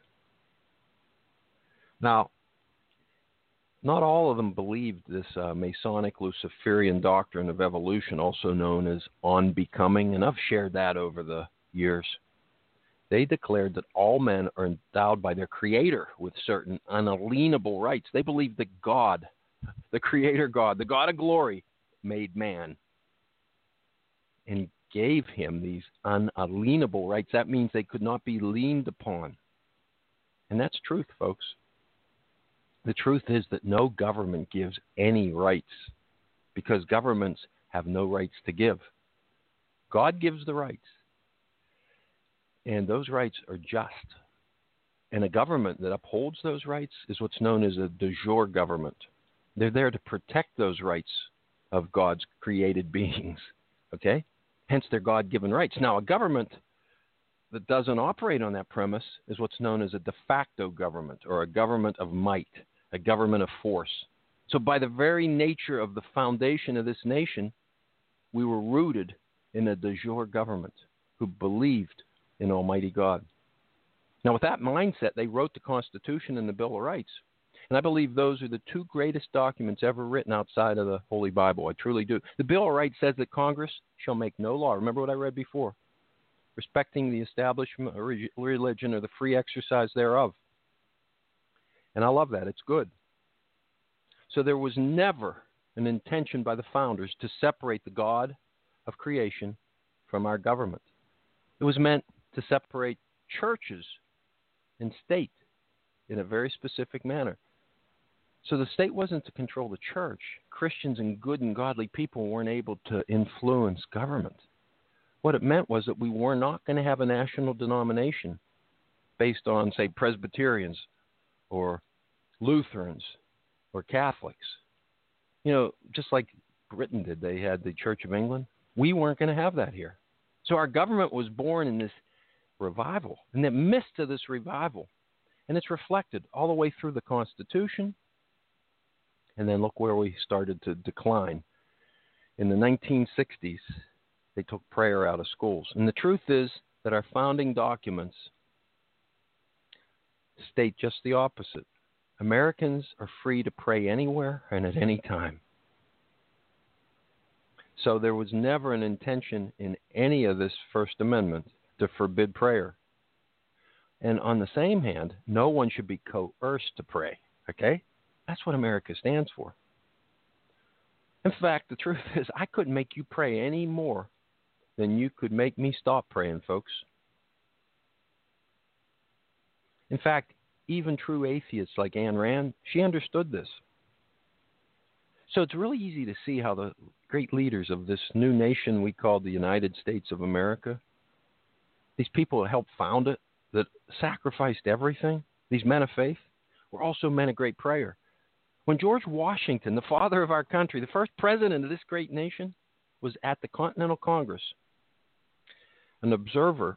S3: Now, not all of them believed this uh, Masonic Luciferian doctrine of evolution, also known as on-becoming, and I've shared that over the years. They declared that all men are endowed by their Creator with certain unalienable rights. They believed that God, the Creator God, the God of glory, made man and gave him these unalienable rights. That means they could not be leaned upon. And that's truth, folks. The truth is that no government gives any rights because governments have no rights to give. God gives the rights. And those rights are just. And a government that upholds those rights is what's known as a de jure government. They're there to protect those rights of God's created beings, okay? Hence their God-given rights. Now, a government that doesn't operate on that premise is what's known as a de facto government, or a government of might, a government of force. So by the very nature of the foundation of this nation, we were rooted in a de jure government who believed in Almighty God. Now, with that mindset, they wrote the Constitution and the Bill of Rights. And I believe those are the two greatest documents ever written outside of the Holy Bible. I truly do. The Bill of Rights says that Congress shall make no law. Remember what I read before? Respecting the establishment of religion or the free exercise thereof. And I love that. It's good. So there was never an intention by the founders to separate the God of creation from our government. It was meant to separate churches and state in a very specific manner. So the state wasn't to control the church. Christians and good and godly people weren't able to influence government. What it meant was that we were not going to have a national denomination based on, say, Presbyterians or Lutherans or Catholics. You know, just like Britain did, they had the Church of England. We weren't going to have that here. So our government was born in this revival, in the midst of this revival. And it's reflected all the way through the Constitution. And then look where we started to decline. In the nineteen sixties, they took prayer out of schools. And the truth is that our founding documents state just the opposite. Americans are free to pray anywhere and at any time. So there was never an intention in any of this First Amendment to forbid prayer. And on the same hand, no one should be coerced to pray, okay? That's what America stands for. In fact, the truth is, I couldn't make you pray any more than you could make me stop praying, folks. In fact, even true atheists like Ayn Rand, she understood this. So it's really easy to see how the great leaders of this new nation we call the United States of America, these people that helped found it, that sacrificed everything, these men of faith, were also men of great prayer. When George Washington, the father of our country, the first president of this great nation, was at the Continental Congress, an observer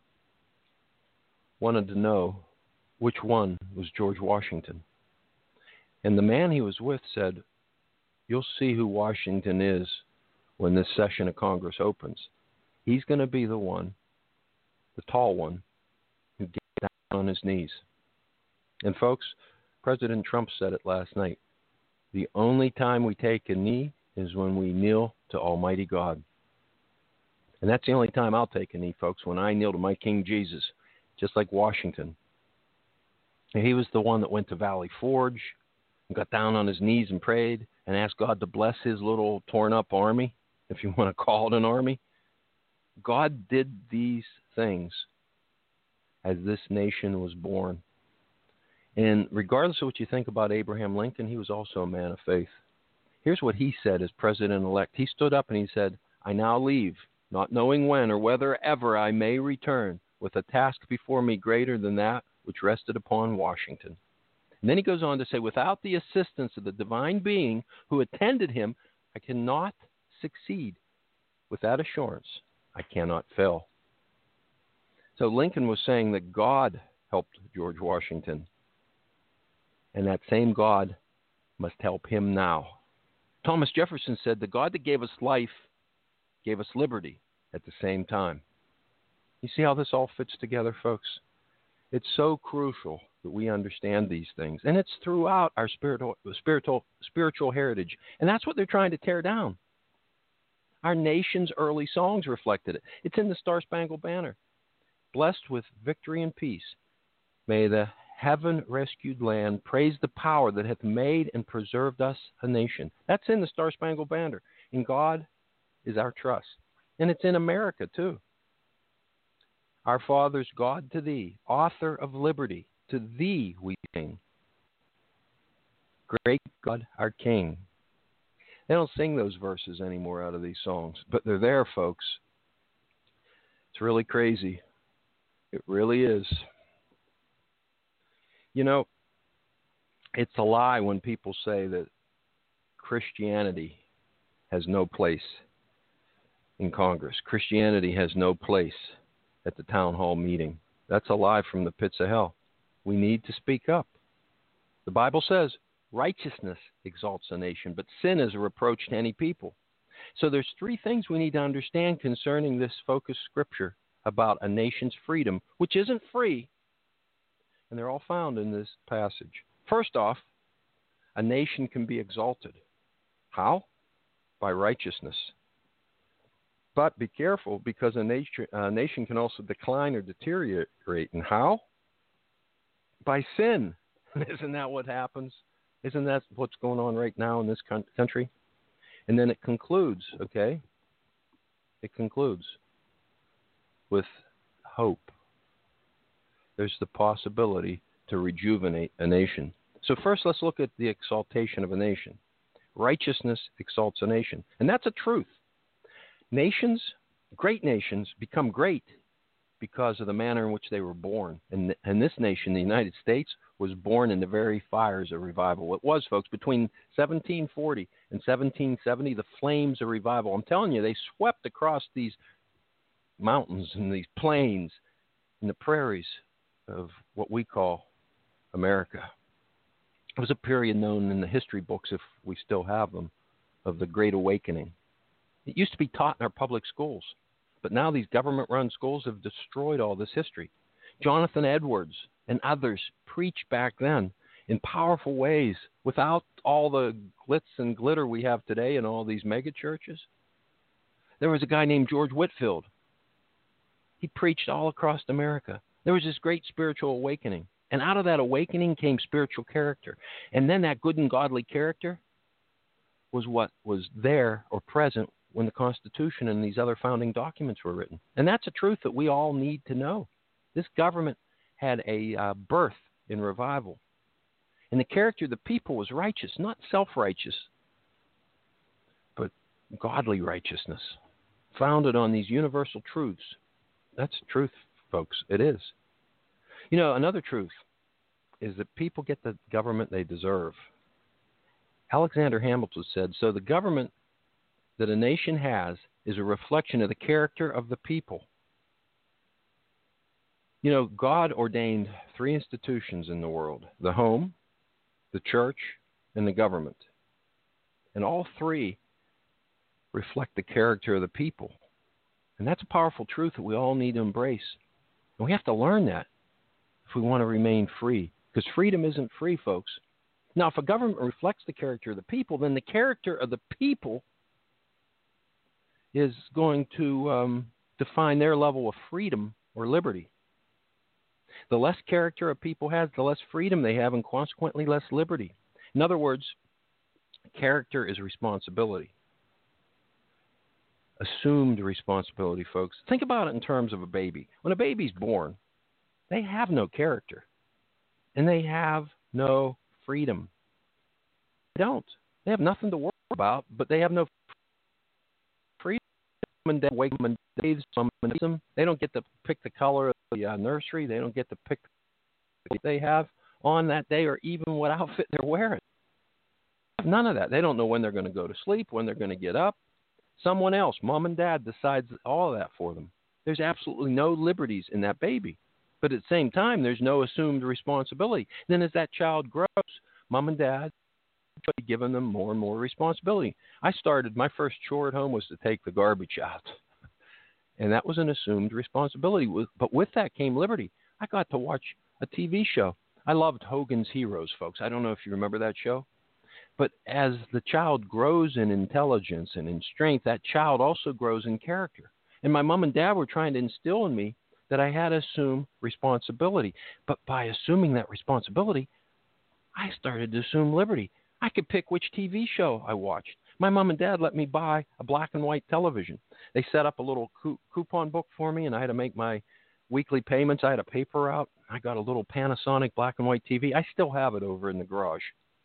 S3: wanted to know which one was George Washington. And the man he was with said, "You'll see who Washington is when this session of Congress opens. He's going to be the one, the tall one, who gets down on his knees." And folks, President Trump said it last night. The only time we take a knee is when we kneel to Almighty God. And that's the only time I'll take a knee, folks, when I kneel to my King Jesus, just like Washington. And he was the one that went to Valley Forge and got down on his knees and prayed and asked God to bless his little torn-up army, if you want to call it an army. God did these things as this nation was born. And regardless of what you think about Abraham Lincoln, he was also a man of faith. Here's what he said as president-elect. He stood up and he said, "I now leave, not knowing when or whether ever I may return, with a task before me greater than that which rested upon Washington." And then he goes on to say, "Without the assistance of the divine being who attended him, I cannot succeed. With that assurance, I cannot fail." So Lincoln was saying that God helped George Washington. And that same God must help him now. Thomas Jefferson said, "The God that gave us life gave us liberty at the same time." You see how this all fits together, folks? It's so crucial that we understand these things. And it's throughout our spiritual, spiritual, spiritual heritage. And that's what they're trying to tear down. Our nation's early songs reflected it. It's in the Star-Spangled Banner. "Blessed with victory and peace, may the heaven-rescued land praise the power that hath made and preserved us a nation." That's in the Star-Spangled Banner. And God is our trust. And it's in America, too. "Our fathers, God to thee, author of liberty, to thee we sing. Great God, our King." They don't sing those verses anymore out of these songs, but they're there, folks. It's really crazy. It really is. You know, it's a lie when people say that Christianity has no place in Congress. Christianity has no place at the town hall meeting. That's a lie from the pits of hell. We need to speak up. The Bible says righteousness exalts a nation, but sin is a reproach to any people. So there's three things we need to understand concerning this focused scripture about a nation's freedom, which isn't free, and they're all found in this passage. First off, a nation can be exalted. How? By righteousness. But be careful, because a nation, a nation can also decline or deteriorate. And how? By sin. Isn't that what happens? Isn't that what's going on right now in this country? And then it concludes, okay? It concludes with hope. There's the possibility to rejuvenate a nation. So first, let's look at the exaltation of a nation. Righteousness exalts a nation. And that's a truth. Nations, great nations, become great because of the manner in which they were born. And, and this nation, the United States, was born in the very fires of revival. It was, folks, between seventeen forty and seventeen seventy, the flames of revival. I'm telling you, they swept across these mountains and these plains and the prairies of what we call America. It was a period known in the history books, if we still have them, of the Great Awakening. It used to be taught in our public schools, but now these government-run schools have destroyed all this history. Jonathan Edwards and others preached back then in powerful ways without all the glitz and glitter we have today in all these mega churches. There was a guy named George Whitefield. He preached all across America. There was this great spiritual awakening. And out of that awakening came spiritual character. And then that good and godly character was what was there or present when the Constitution and these other founding documents were written. And that's a truth that we all need to know. This government had a uh, birth in revival. And the character of the people was righteous, not self-righteous, but godly righteousness, founded on these universal truths. That's truth, folks. It is. You know, another truth is that people get the government they deserve. Alexander Hamilton said, so the government that a nation has is a reflection of the character of the people. You know, God ordained three institutions in the world: the home, the church, and the government. And all three reflect the character of the people. And that's a powerful truth that we all need to embrace. And we have to learn that if we want to remain free. Because freedom isn't free, folks. Now, if a government reflects the character of the people, then the character of the people is going to um, define their level of freedom or liberty. The less character a people has, the less freedom they have, and consequently less liberty. In other words, character is responsibility. Assumed responsibility, folks. Think about it in terms of a baby. When a baby's born, they have no character, and they have no freedom. They don't. They have nothing to worry about, but they have no freedom. And dad wake them and bathe them. They don't get to pick the color of the uh, nursery. They don't get to pick what they have on that day, or even what outfit they're wearing. None of that. They don't know when they're going to go to sleep, when they're going to get up. Someone else, mom and dad, decides all of that for them. There's absolutely no liberties in that baby. But at the same time, there's no assumed responsibility. Then as that child grows, mom and dad are giving them more and more responsibility. I started, my first chore at home was to take the garbage out. And that was an assumed responsibility. But with that came liberty. I got to watch a T V show. I loved Hogan's Heroes, folks. I don't know if you remember that show. But as the child grows in intelligence and in strength, that child also grows in character. And my mom and dad were trying to instill in me that I had to assume responsibility. But by assuming that responsibility, I started to assume liberty. I could pick which T V show I watched. My mom and dad let me buy a black and white television. They set up a little coup- coupon book for me, and I had to make my weekly payments. I had a paper route. I got a little Panasonic black and white T V. I still have it over in the garage.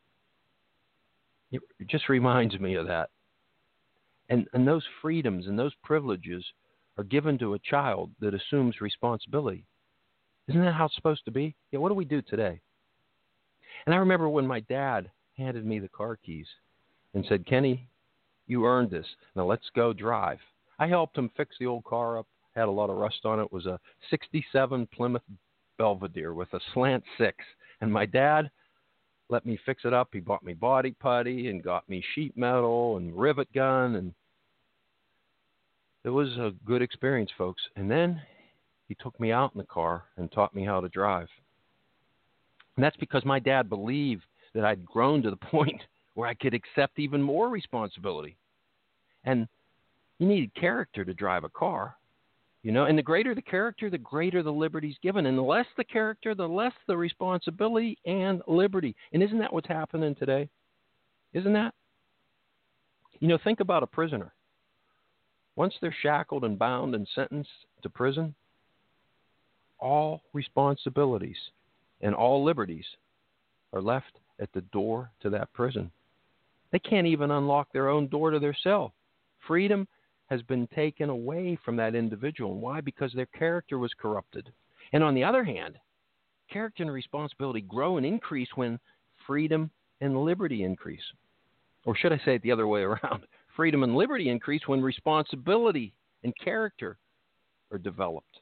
S3: It just reminds me of that. And and those freedoms and those privileges are given to a child that assumes responsibility. Isn't that how it's supposed to be? Yeah, what do we do today? And I remember when my dad handed me the car keys and said, Kenny, you earned this. Now let's go drive. I helped him fix the old car up. Had a lot of rust on it. It was a sixty-seven Plymouth Belvedere with a slant six. And my dad let me fix it up. He bought me body putty and got me sheet metal and rivet gun. And it was a good experience, folks. And then he took me out in the car and taught me how to drive. And that's because my dad believed that I'd grown to the point where I could accept even more responsibility. And you need character to drive a car, you know, and the greater the character, the greater the liberty's given. And the less the character, the less the responsibility and liberty. And isn't that what's happening today? Isn't that? You know, think about a prisoner. Once they're shackled and bound and sentenced to prison, all responsibilities and all liberties are left at the door to that prison. They can't even unlock their own door to their cell. Freedom has been taken away from that individual. And why? Because their character was corrupted. And on the other hand, character and responsibility grow and increase when freedom and liberty increase. Or should I say it the other way around? Freedom and liberty increase when responsibility and character are developed.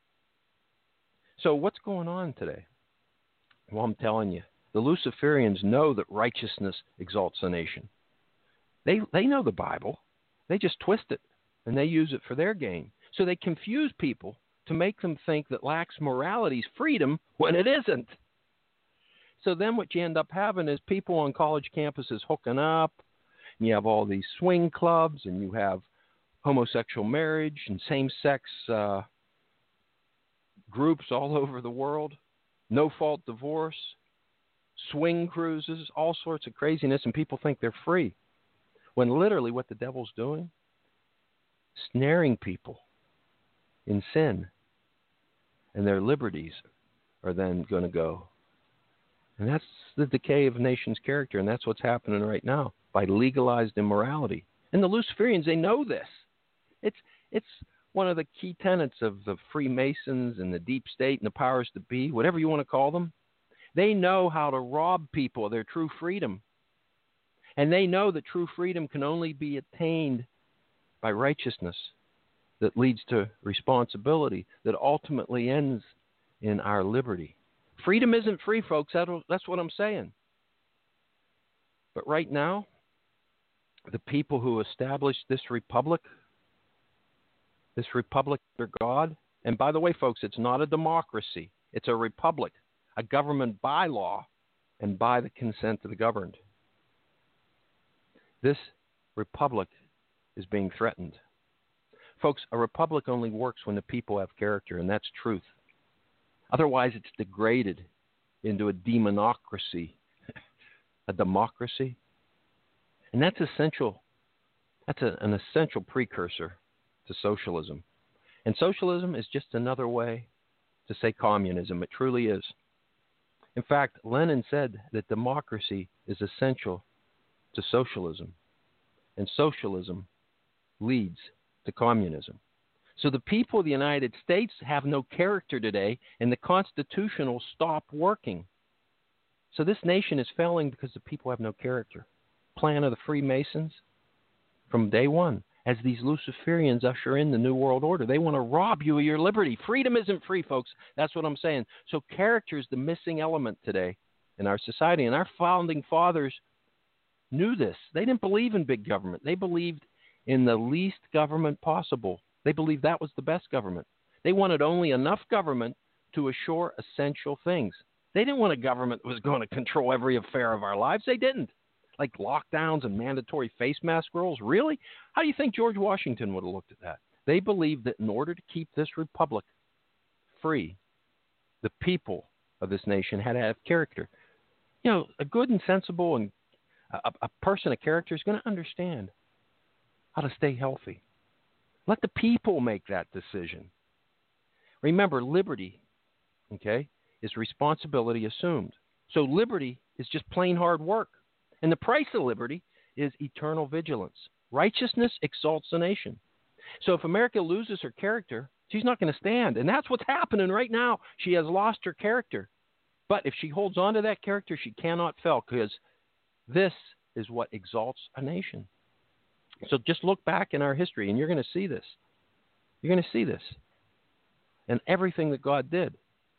S3: So what's going on today? Well, I'm telling you, the Luciferians know that righteousness exalts a nation. They they know the Bible. They just twist it, and they use it for their gain. So they confuse people to make them think that lax morality is freedom when it isn't. So then what you end up having is people on college campuses hooking up, and you have all these swing clubs, and you have homosexual marriage and same-sex uh, groups all over the world, no-fault divorce, swing cruises, all sorts of craziness, and people think they're free. When literally what the devil's doing, snaring people in sin, and their liberties are then going to go. And that's the decay of a nation's character, and that's what's happening right now by legalized immorality. And the Luciferians, they know this. It's it's one of the key tenets of the Freemasons and the deep state and the powers that be, whatever you want to call them. They know how to rob people of their true freedom. And they know that true freedom can only be attained by righteousness that leads to responsibility that ultimately ends in our liberty. Freedom isn't free, folks. That's what I'm saying. But right now, the people who established this republic, this republic under God, and by the way, folks, it's not a democracy. It's a republic, a government by law and by the consent of the governed. This republic is being threatened. Folks, a republic only works when the people have character, and that's truth. Otherwise, it's degraded into a demonocracy, a democracy. And that's essential. That's a, an essential precursor to socialism. And socialism is just another way to say communism. It truly is. In fact, Lenin said that democracy is essential to socialism, and socialism leads to communism. So the people of the United States have no character today, and the Constitution will stop working. So this nation is failing because the people have no character. Plan of the Freemasons from day one, as these Luciferians usher in the New World Order. They want to rob you of your liberty. Freedom isn't free, folks. That's what I'm saying. So character is the missing element today in our society, and our founding fathers knew this. They didn't believe in big government. They believed in the least government possible. They believed that was the best government. They wanted only enough government to assure essential things. They didn't want a government that was going to control every affair of our lives. They didn't. Like lockdowns and mandatory face mask rules. Really? How do you think George Washington would have looked at that? They believed that in order to keep this republic free, the people of this nation had to have character. You know, a good and sensible and a, a person of character is going to understand how to stay healthy. Let the people make that decision. Remember, liberty, okay, is responsibility assumed. So liberty is just plain hard work. And the price of liberty is eternal vigilance. Righteousness exalts a nation. So if America loses her character, She's not going to stand. And that's what's happening right now. She has lost her character. But if she holds on to that character, she cannot fail, because this is what exalts a nation. So just look back in our history, and you're going to see this. You're going to see this. And everything that God did.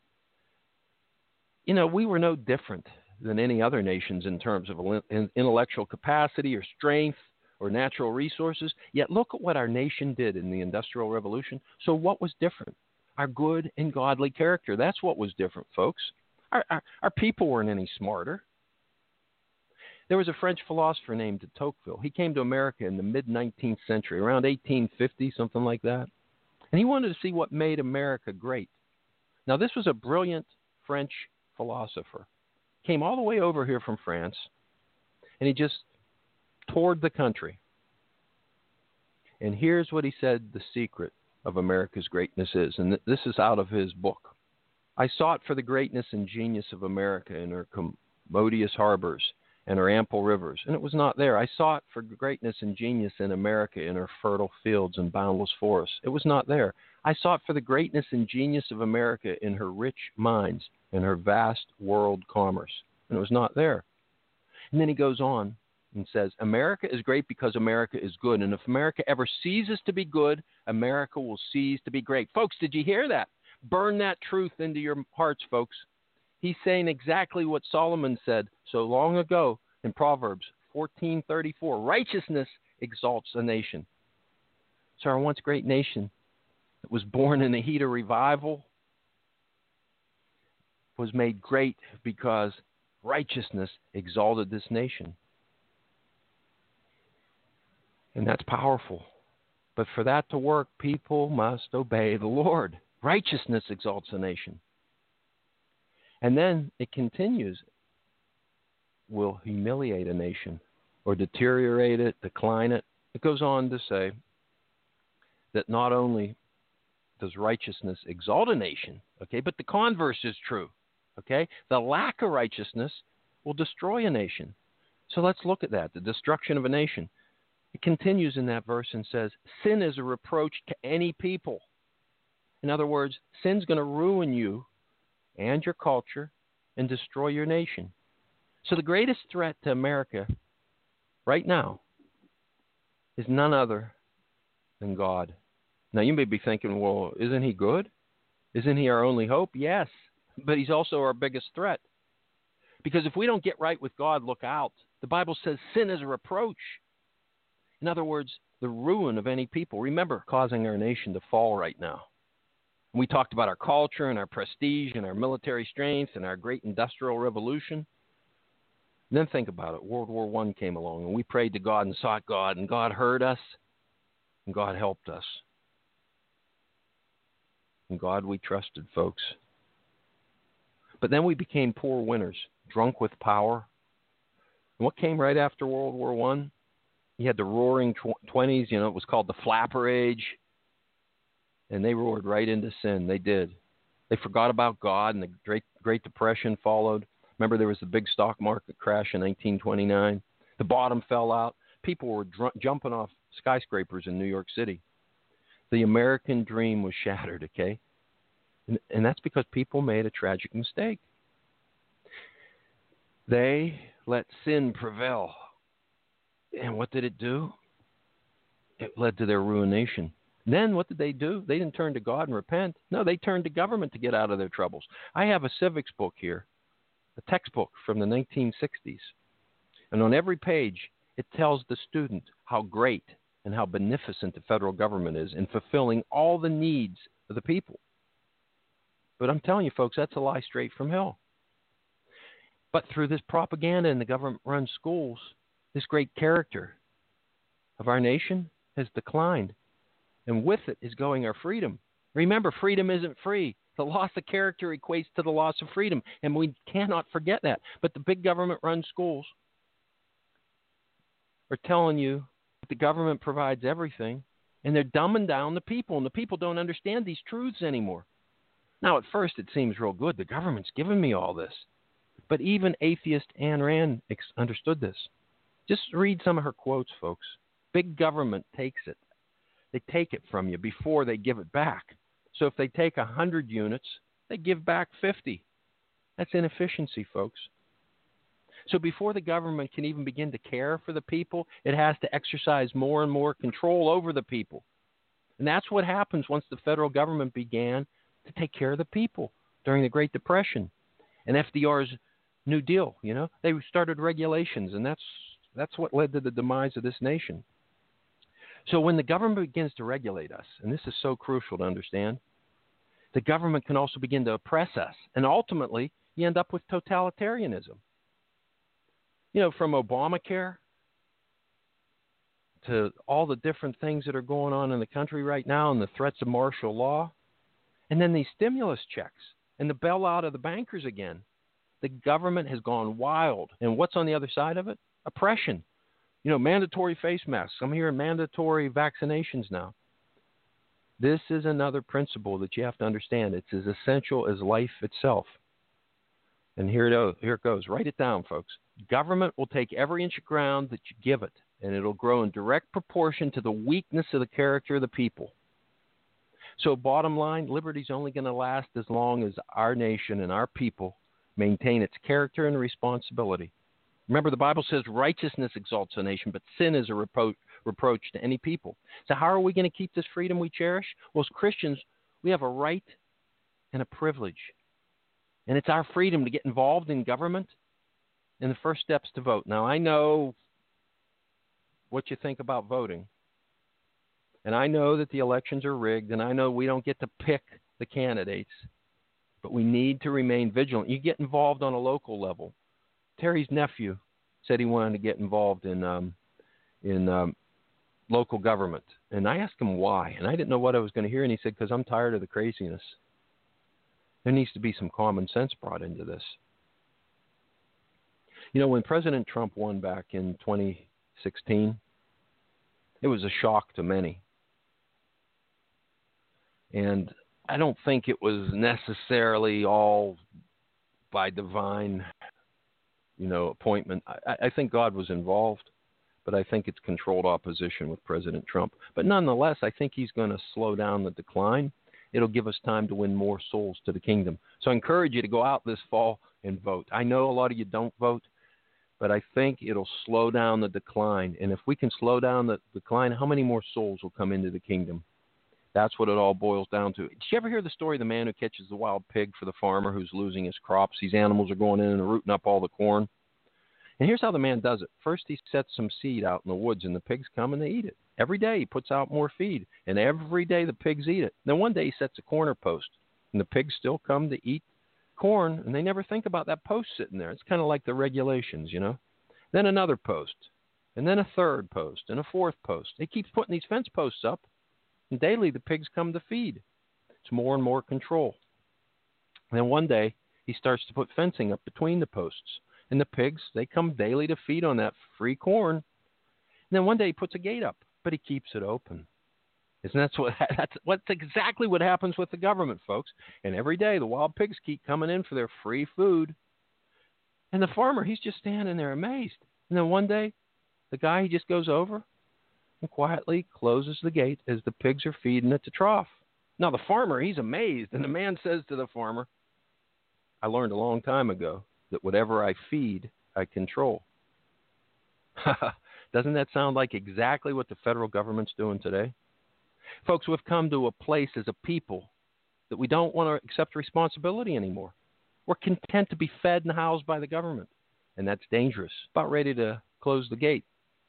S3: You know, we were no different than any other nations in terms of intellectual capacity or strength or natural resources. Yet look at what our nation did in the Industrial Revolution. So what was different? Our good and godly character. That's what was different, folks. Our, our, our people weren't any smarter. There was a French philosopher named de Tocqueville. He came to America in the mid-nineteenth century, around eighteen fifty, something like that. And he wanted to see what made America great. Now, this was a brilliant French philosopher. Came all the way over here from France, and he just toured the country. And here's what he said the secret of America's greatness is, and th- this is out of his book. I sought for the greatness and genius of America in her commodious harbors and her ample rivers, and it was not there. I sought for greatness and genius in America in her fertile fields and boundless forests. It was not there. I sought for the greatness and genius of America in her rich mines and her vast world commerce, and it was not there. And then he goes on and says, America is great because America is good, and if America ever ceases to be good, America will cease to be great. Folks, did you hear that? Burn that truth into your hearts, folks. He's saying exactly what Solomon said so long ago in Proverbs fourteen thirty-four. Righteousness exalts a nation. So our once great nation that was born in the heat of revival was made great because righteousness exalted this nation. And that's powerful. But for that to work, people must obey the Lord. Righteousness exalts a nation. And then it continues. Will humiliate a nation or deteriorate it, decline it. It goes on to say that not only does righteousness exalt a nation, okay, but the converse is true, okay? The lack of righteousness will destroy a nation. So let's look at that, the destruction of a nation. It continues in that verse and says, sin is a reproach to any people. In other words, sin's going to ruin you and your culture and destroy your nation. So the greatest threat to America right now is none other than God. Now, you may be thinking, well, isn't he good? Isn't he our only hope? Yes, but he's also our biggest threat. Because if we don't get right with God, look out. The Bible says sin is a reproach. In other words, the ruin of any people. Remember, causing our nation to fall right now. We talked about our culture and our prestige and our military strength and our great industrial revolution. Then think about it. World War One came along, and we prayed to God and sought God, and God heard us, and God helped us. And God we trusted, folks. But then we became poor winners, drunk with power. And what came right after World War One? You had the roaring twenties, you know, it was called the flapper age. And they roared right into sin. They did. They forgot about God, and the Great, Great Depression followed. Remember, there was the big stock market crash in nineteen twenty-nine. The bottom fell out. People were dr- jumping off skyscrapers in New York City. The American dream was shattered, okay? And, and that's because people made a tragic mistake. They let sin prevail. And what did it do? It led to their ruination. Then what did they do? They didn't turn to God and repent. No, they turned to government to get out of their troubles. I have a civics book here, a textbook from the nineteen sixties. And on every page, it tells the student how great and how beneficent the federal government is in fulfilling all the needs of the people. But I'm telling you, folks, that's a lie straight from hell. But through this propaganda in the government-run schools, this great character of our nation has declined. And with it is going our freedom. Remember, freedom isn't free. The loss of character equates to the loss of freedom, and we cannot forget that. But the big government-run schools are telling you that the government provides everything, and they're dumbing down the people, and the people don't understand these truths anymore. Now, at first, it seems real good. The government's giving me all this. But even atheist Ayn Rand ex- understood this. Just read some of her quotes, folks. Big government takes it. They take it from you before they give it back. So if they take one hundred units, they give back fifty. That's inefficiency, folks. So before the government can even begin to care for the people, it has to exercise more and more control over the people. And that's what happens once the federal government began to take care of the people during the Great Depression and F D R's New Deal. You know, they started regulations, and that's that's what led to the demise of this nation. So when the government begins to regulate us, and this is so crucial to understand, the government can also begin to oppress us, and ultimately you end up with totalitarianism. You know, from Obamacare to all the different things that are going on in the country right now and the threats of martial law, and then these stimulus checks and the bailout of the bankers again. The government has gone wild. And what's on the other side of it? Oppression. You know, mandatory face masks. I'm hearing mandatory vaccinations now. This is another principle that you have to understand. It's as essential as life itself. And here it, goes. here it goes. Write it down, folks. Government will take every inch of ground that you give it, and it'll grow in direct proportion to the weakness of the character of the people. So bottom line, liberty's only going to last as long as our nation and our people maintain its character and responsibility. Remember, the Bible says righteousness exalts a nation, but sin is a repro- reproach to any people. So how are we going to keep this freedom we cherish? Well, as Christians, we have a right and a privilege. And it's our freedom to get involved in government, and the first step's to vote. Now, I know what you think about voting. And I know that the elections are rigged, and I know we don't get to pick the candidates. But we need to remain vigilant. You get involved on a local level. Terry's nephew said he wanted to get involved in um, in um, local government. And I asked him why, and I didn't know what I was going to hear. And he said, because I'm tired of the craziness. There needs to be some common sense brought into this. You know, when President Trump won back in twenty sixteen, it was a shock to many. And I don't think it was necessarily all by divine, you know, appointment. I, I think God was involved, but I think it's controlled opposition with President Trump. But nonetheless, I think he's going to slow down the decline. It'll give us time to win more souls to the kingdom. So I encourage you to go out this fall and vote. I know a lot of you don't vote, but I think it'll slow down the decline. And if we can slow down the decline, how many more souls will come into the kingdom? That's what it all boils down to. Did you ever hear the story of the man who catches the wild pig for the farmer who's losing his crops? These animals are going in and rooting up all the corn. And here's how the man does it. First, he sets some seed out in the woods, and the pigs come and they eat it. Every day he puts out more feed, and every day the pigs eat it. Then one day he sets a corner post, and the pigs still come to eat corn, and they never think about that post sitting there. It's kind of like the regulations, you know. Then another post, and then a third post, and a fourth post. He keeps putting these fence posts up, and daily the pigs come to feed. It's more and more control. And then one day he starts to put fencing up between the posts, and the pigs, they come daily to feed on that free corn. And then one day he puts a gate up, but he keeps it open. Isn't that what, that's, that's exactly what happens with the government, folks. And every day the wild pigs keep coming in for their free food. And the farmer, he's just standing there amazed. And then one day, the guy, he just goes over and quietly closes the gate as the pigs are feeding at the trough. Now, the farmer, he's amazed. And the man says to the farmer, I learned a long time ago that whatever I feed, I control. Doesn't that sound like exactly what the federal government's doing today? Folks, we've come to a place as a people that we don't want to accept responsibility anymore. We're content to be fed and housed by the government, and that's dangerous. About ready to close the gate.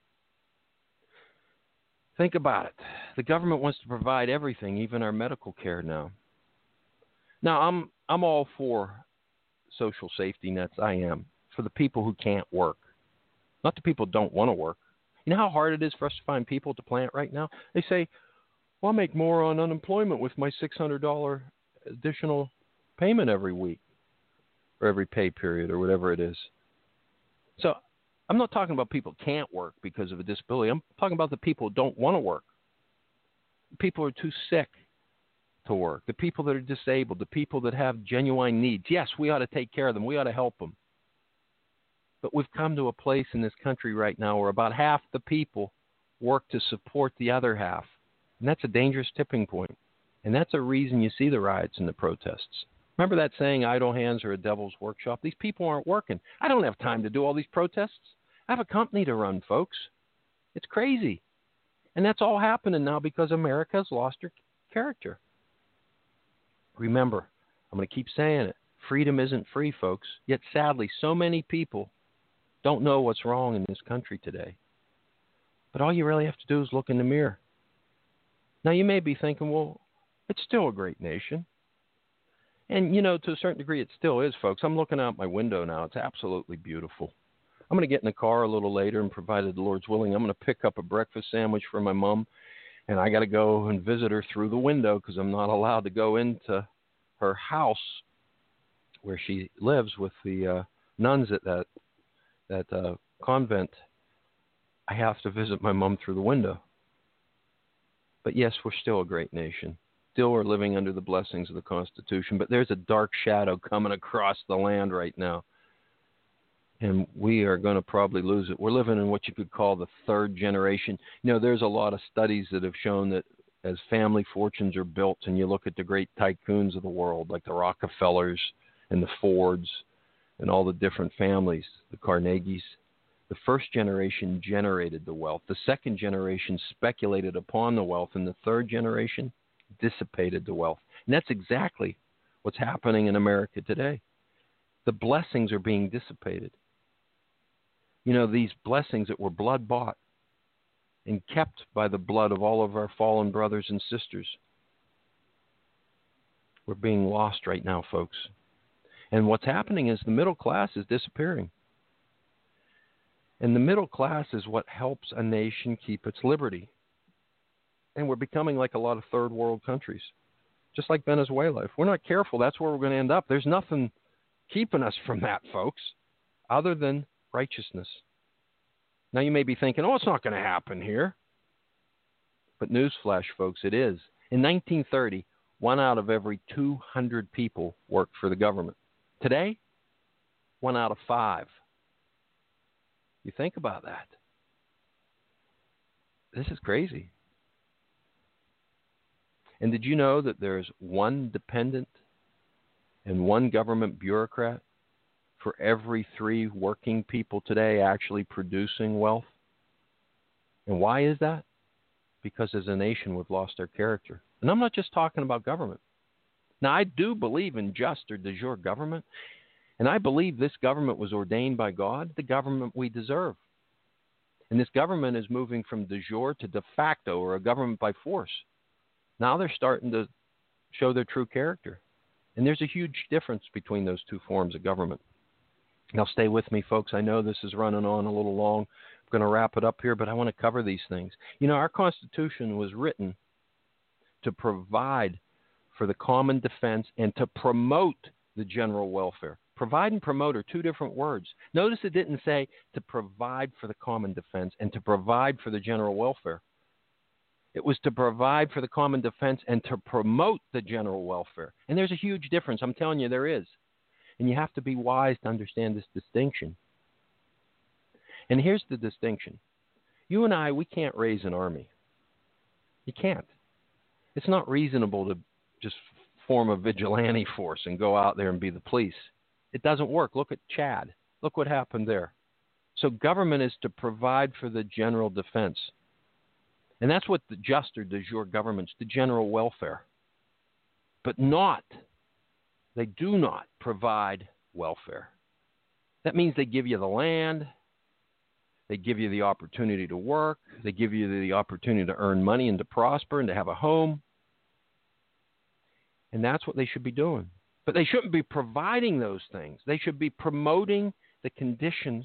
S3: Think about it. The government wants to provide everything, even our medical care now. Now, I'm I'm all for social safety nets. I am. For the people who can't work. Not the people who don't want to work. You know how hard it is for us to find people to plant right now? They say, well, I'll make more on unemployment with my six hundred dollars additional payment every week or every pay period or whatever it is. So I'm not talking about people who can't work because of a disability. I'm talking about the people who don't want to work. People who are too sick to work. The people that are disabled. The people that have genuine needs. Yes, we ought to take care of them. We ought to help them. But we've come to a place in this country right now where about half the people work to support the other half. And that's a dangerous tipping point. And that's a reason you see the riots and the protests. Remember that saying, idle hands are a devil's workshop? These people aren't working. I don't have time to do all these protests. I have a company to run, folks. It's crazy. And that's all happening now because America's lost her character. Remember, I'm going to keep saying it. Freedom isn't free, folks. Yet sadly, so many people don't know what's wrong in this country today. But all you really have to do is look in the mirror. Now, you may be thinking, well, it's still a great nation. And, you know, to a certain degree, it still is, folks. I'm looking out my window now. It's absolutely beautiful. I'm going to get in the car a little later, and provided the Lord's willing, I'm going to pick up a breakfast sandwich for my mom, and I got to go and visit her through the window because I'm not allowed to go into her house where she lives with the uh, nuns at that that uh, convent. I have to visit my mom through the window. But yes, we're still a great nation. Still are living under the blessings of the Constitution, but there's a dark shadow coming across the land right now. And we are going to probably lose it. We're living in what you could call the third generation. You know, there's a lot of studies that have shown that as family fortunes are built and you look at the great tycoons of the world, like the Rockefellers and the Fords and all the different families, the Carnegies, the first generation generated the wealth. The second generation speculated upon the wealth. And the third generation dissipated the wealth. And that's exactly what's happening in America today. The blessings are being dissipated. You know, these blessings that were blood bought and kept by the blood of all of our fallen brothers and sisters were being lost right now, folks. And what's happening is the middle class is disappearing. And the middle class is what helps a nation keep its liberty. And we're becoming like a lot of third world countries, just like Venezuela. If we're not careful, that's where we're going to end up. There's nothing keeping us from that, folks, other than righteousness. Now you may be thinking, oh, it's not going to happen here. But newsflash, folks, it is. In nineteen thirty, one out of every two hundred people worked for the government. Today, one out of five. You think about that. This is crazy. And did you know that there's one dependent and one government bureaucrat for every three working people today actually producing wealth? And why is that? Because as a nation, we've lost our character. And I'm not just talking about government. Now, I do believe in just or de jure government, and I believe this government was ordained by God, the government we deserve. And this government is moving from de jure to de facto, or a government by force. Now they're starting to show their true character. And there's a huge difference between those two forms of government. Now stay with me, folks. I know this is running on a little long. I'm going to wrap it up here, but I want to cover these things. You know, our Constitution was written to provide for the common defense and to promote the general welfare. Provide and promote are two different words. Notice it didn't say to provide for the common defense and to provide for the general welfare. It was to provide for the common defense and to promote the general welfare. And there's a huge difference. I'm telling you, there is. And you have to be wise to understand this distinction. And here's the distinction. You and I, we can't raise an army. You can't. It's not reasonable to just form a vigilante force and go out there and be the police. It doesn't work. Look at Chad. Look what happened there. So government is to provide for the general defense. And that's what the just or de jure government's, the general welfare. But not, they do not provide welfare. That means they give you the land, they give you the opportunity to work, they give you the opportunity to earn money and to prosper and to have a home. And that's what they should be doing. But they shouldn't be providing those things. They should be promoting the conditions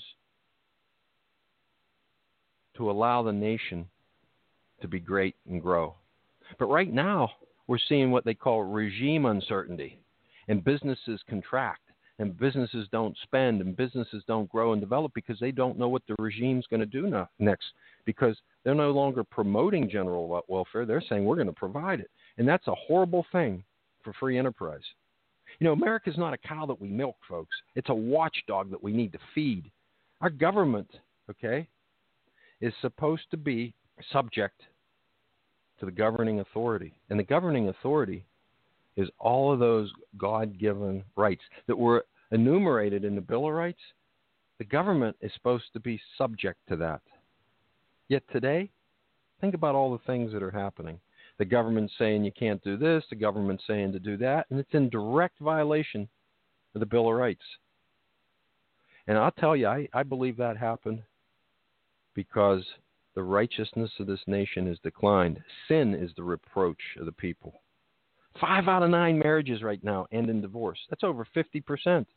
S3: to allow the nation to be great and grow. But right now, we're seeing what they call regime uncertainty. And businesses contract, and businesses don't spend, and businesses don't grow and develop because they don't know what the regime's going to do now, next. Because they're no longer promoting general welfare. They're saying we're going to provide it. And that's a horrible thing for free enterprise. You know, America's not a cow that we milk, folks. It's a watchdog that we need to feed. Our government, okay, is supposed to be subject to the governing authority. And the governing authority is all of those God-given rights that were enumerated in the Bill of Rights. The government is supposed to be subject to that. Yet today, think about all the things that are happening. The government's saying you can't do this, the government's saying to do that, and it's in direct violation of the Bill of Rights. And I'll tell you, I, I believe that happened because the righteousness of this nation has declined. Sin is the reproach of the people. Five out of nine marriages right now end in divorce. That's over fifty percent.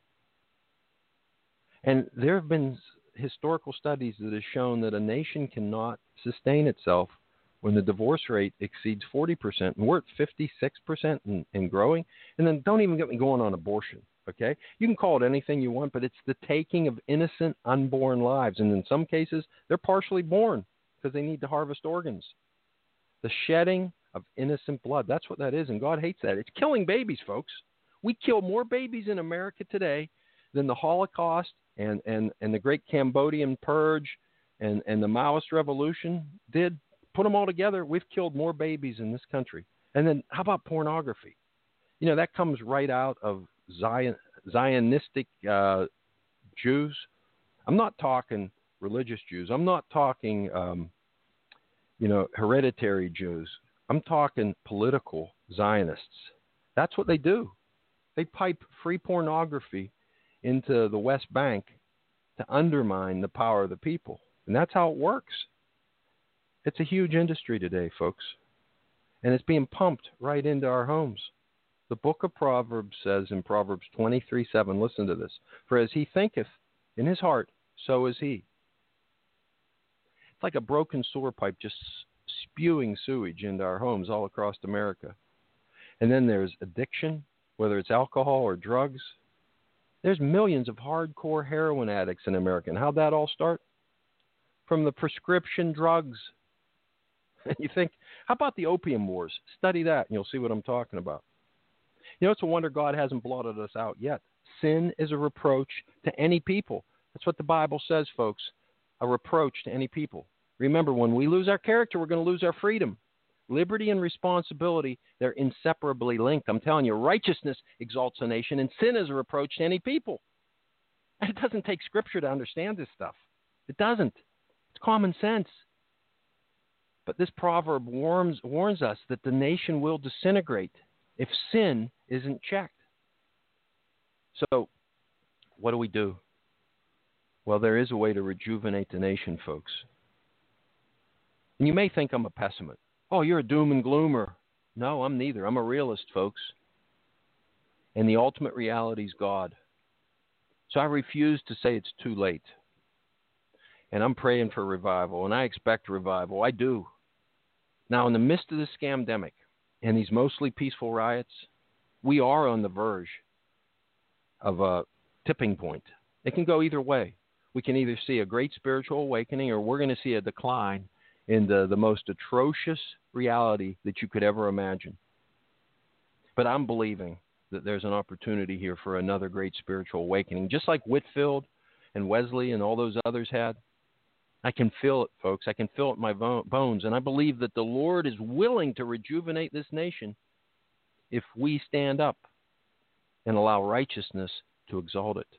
S3: And there have been historical studies that have shown that a nation cannot sustain itself when the divorce rate exceeds forty percent. And we're at fifty-six percent and, and growing. And then don't even get me going on abortion, okay? You can call it anything you want, but it's the taking of innocent, unborn lives. And in some cases, they're partially born because they need to harvest organs. The shedding of innocent blood. That's what that is, and God hates that. It's killing babies, folks. We kill more babies in America today than the Holocaust and, and, and the Great Cambodian Purge and, and the Maoist Revolution did. Put them all together, we've killed more babies in this country. And then how about pornography? You know, that comes right out of Zion, Zionistic uh, Jews. I'm not talking religious Jews. I'm not talking, um, you know, hereditary Jews. I'm talking political Zionists. That's what they do. They pipe free pornography into the West Bank to undermine the power of the people. And that's how it works. It's a huge industry today, folks. And it's being pumped right into our homes. The book of Proverbs says in Proverbs twenty-three seven, listen to this, for as he thinketh in his heart, so is he. It's like a broken sewer pipe just spewing sewage into our homes all across America. And then there's addiction, whether it's alcohol or drugs. There's millions of hardcore heroin addicts in America. And how'd that all start? From the prescription drugs. And you think, how about the opium wars? Study that and you'll see what I'm talking about. You know, it's a wonder God hasn't blotted us out yet. Sin is a reproach to any people. That's what the Bible says, folks. A reproach to any people. Remember, when we lose our character, we're going to lose our freedom. Liberty and responsibility, they're inseparably linked. I'm telling you, righteousness exalts a nation, and sin is a reproach to any people. And it doesn't take Scripture to understand this stuff. It doesn't. It's common sense. But this proverb warns, warns us that the nation will disintegrate if sin isn't checked. So, what do we do? Well, there is a way to rejuvenate the nation, folks. And you may think I'm a pessimist. Oh, you're a doom and gloomer. No, I'm neither. I'm a realist, folks. And the ultimate reality is God. So I refuse to say it's too late. And I'm praying for revival, and I expect revival. I do. Now, in the midst of this scamdemic and these mostly peaceful riots, we are on the verge of a tipping point. It can go either way. We can either see a great spiritual awakening, or we're going to see a decline in the, the most atrocious reality that you could ever imagine. But I'm believing that there's an opportunity here for another great spiritual awakening, just like Whitefield and Wesley and all those others had. I can feel it, folks. I can feel it in my bones. And I believe that the Lord is willing to rejuvenate this nation if we stand up and allow righteousness to exalt it.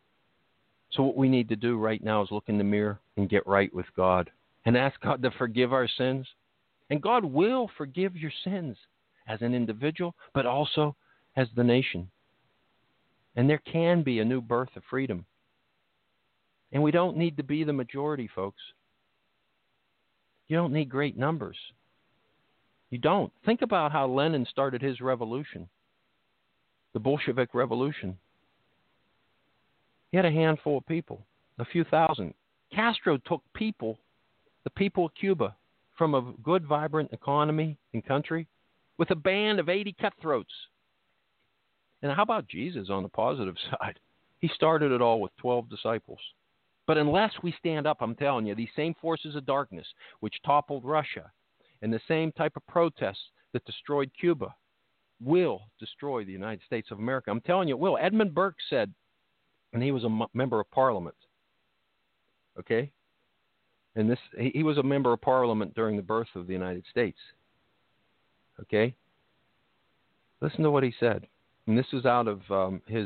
S3: So what we need to do right now is look in the mirror and get right with God and ask God to forgive our sins. And God will forgive your sins as an individual, but also as the nation. And there can be a new birth of freedom. And we don't need to be the majority, folks. You don't need great numbers. You don't. Think about how Lenin started his revolution, the Bolshevik Revolution. He had a handful of people, a few thousand. Castro took people, the people of Cuba, from a good, vibrant economy and country with a band of eighty cutthroats. And how about Jesus on the positive side? He started it all with twelve disciples. But unless we stand up, I'm telling you, these same forces of darkness which toppled Russia and the same type of protests that destroyed Cuba will destroy the United States of America. I'm telling you, it will. Edmund Burke said, and he was a m- member of Parliament, okay? And this he, he was a member of Parliament during the birth of the United States. Okay? Listen to what he said. And this is out of um, his...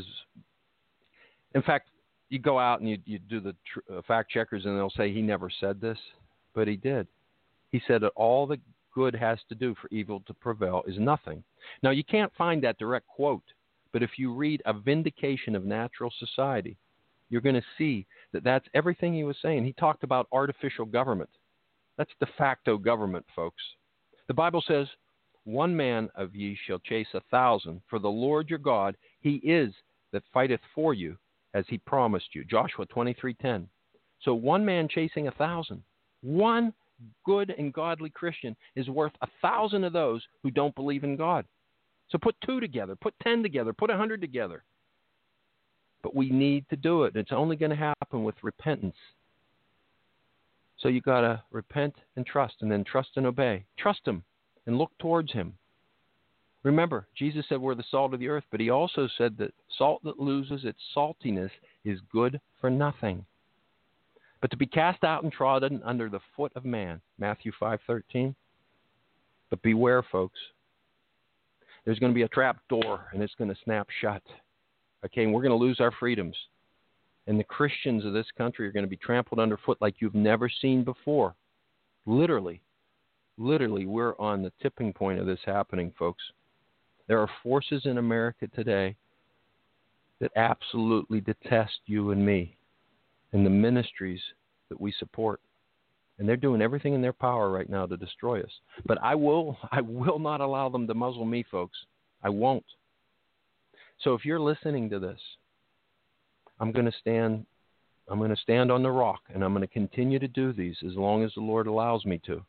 S3: In fact, you go out and you, you do the tr- uh, fact checkers and they'll say he never said this, but he did. He said that all that good has to do for evil to prevail is nothing. Now, you can't find that direct quote, but if you read A Vindication of Natural Society, you're going to see that that's everything he was saying. He talked about artificial government. That's de facto government, folks. The Bible says, one man of ye shall chase a thousand, for the Lord your God, he is that fighteth for you, as he promised you. Joshua twenty-three ten. So one man chasing a thousand. One good and godly Christian is worth a thousand of those who don't believe in God. So put two together, put ten together, put a hundred together. But we need to do it. It's only going to happen with repentance. So you got to repent and trust, and then trust and obey. Trust him and look towards him. Remember, Jesus said we're the salt of the earth, but he also said that salt that loses its saltiness is good for nothing, but to be cast out and trodden under the foot of man. Matthew five thirteen. But beware, folks. There's going to be a trap door, and it's going to snap shut. Okay, and we're going to lose our freedoms. And the Christians of this country are going to be trampled underfoot like you've never seen before. Literally. Literally, we're on the tipping point of this happening, folks. There are forces in America today that absolutely detest you and me and the ministries that we support. And they're doing everything in their power right now to destroy us. But I will, I will not allow them to muzzle me, folks. I won't. So if you're listening to this, I'm going to stand, I'm going to stand on the rock, and I'm going to continue to do these as long as the Lord allows me to.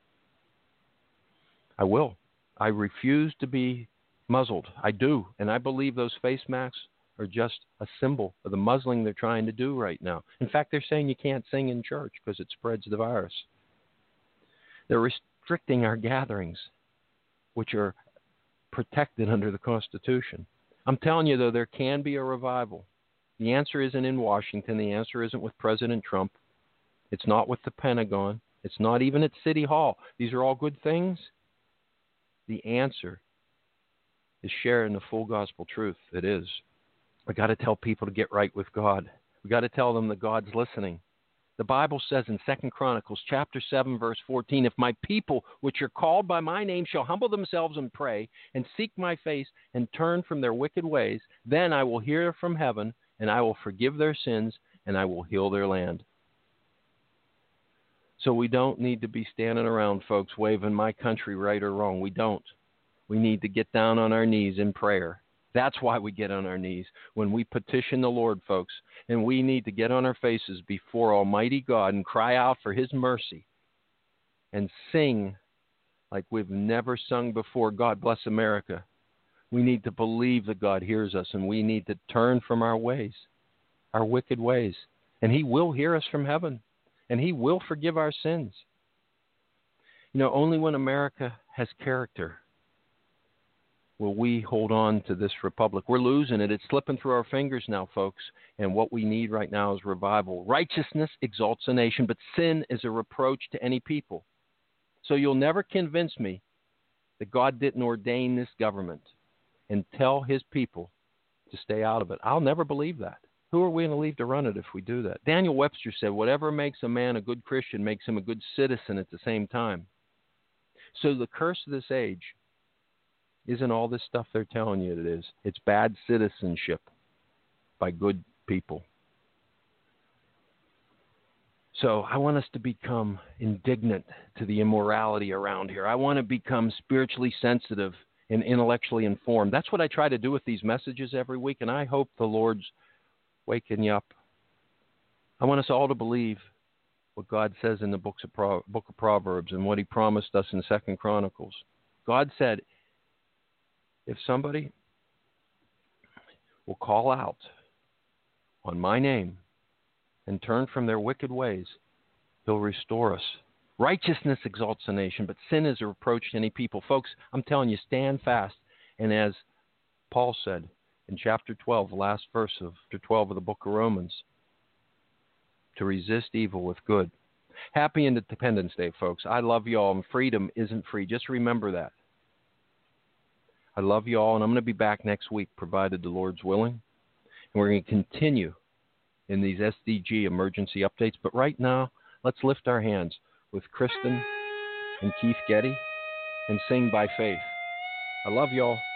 S3: I will. I refuse to be muzzled. I do. And I believe those face masks are just a symbol of the muzzling they're trying to do right now. In fact, they're saying you can't sing in church because it spreads the virus. They're restricting our gatherings, which are protected under the Constitution. I'm telling you, though, there can be a revival. The answer isn't in Washington. The answer isn't with President Trump. It's not with the Pentagon. It's not even at City Hall. These are all good things. The answer is sharing the full gospel truth. It is. We got to tell people to get right with God. We got to tell them that God's listening. The Bible says in Second Chronicles chapter seven, verse fourteen, if my people, which are called by my name, shall humble themselves and pray and seek my face and turn from their wicked ways, then I will hear from heaven and I will forgive their sins and I will heal their land. So we don't need to be standing around, folks, waving my country right or wrong. We don't. We need to get down on our knees in prayer. That's why we get on our knees when we petition the Lord, folks. And we need to get on our faces before Almighty God and cry out for his mercy and sing like we've never sung before. God bless America. We need to believe that God hears us, and we need to turn from our ways, our wicked ways. And he will hear us from heaven, and he will forgive our sins. You know, only when America has character will we hold on to this republic. We're losing it. It's slipping through our fingers now, folks. And what we need right now is revival. Righteousness exalts a nation, but sin is a reproach to any people. So you'll never convince me that God didn't ordain this government and tell his people to stay out of it. I'll never believe that. Who are we going to leave to run it if we do that? Daniel Webster said, whatever makes a man a good Christian makes him a good citizen at the same time. So the curse of this age isn't all this stuff they're telling you it is. It's bad citizenship by good people. So I want us to become indignant to the immorality around here. I want to become spiritually sensitive and intellectually informed. That's what I try to do with these messages every week, and I hope the Lord's waking you up. I want us all to believe what God says in the books of Pro- book of Proverbs and what he promised us in Second Chronicles. God said, if somebody will call out on my name and turn from their wicked ways, he'll restore us. Righteousness exalts a nation, but sin is a reproach to any people. Folks, I'm telling you, stand fast. And as Paul said in chapter twelve, the last verse of chapter twelve of the book of Romans, to resist evil with good. Happy Independence Day, folks. I love you all, and freedom isn't free. Just remember that. I love you all, and I'm going to be back next week, provided the Lord's willing. And we're going to continue in these S D G emergency updates. But right now, let's lift our hands with Kristen and Keith Getty and sing By Faith. I love you all.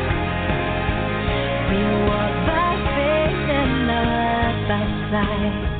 S11: side.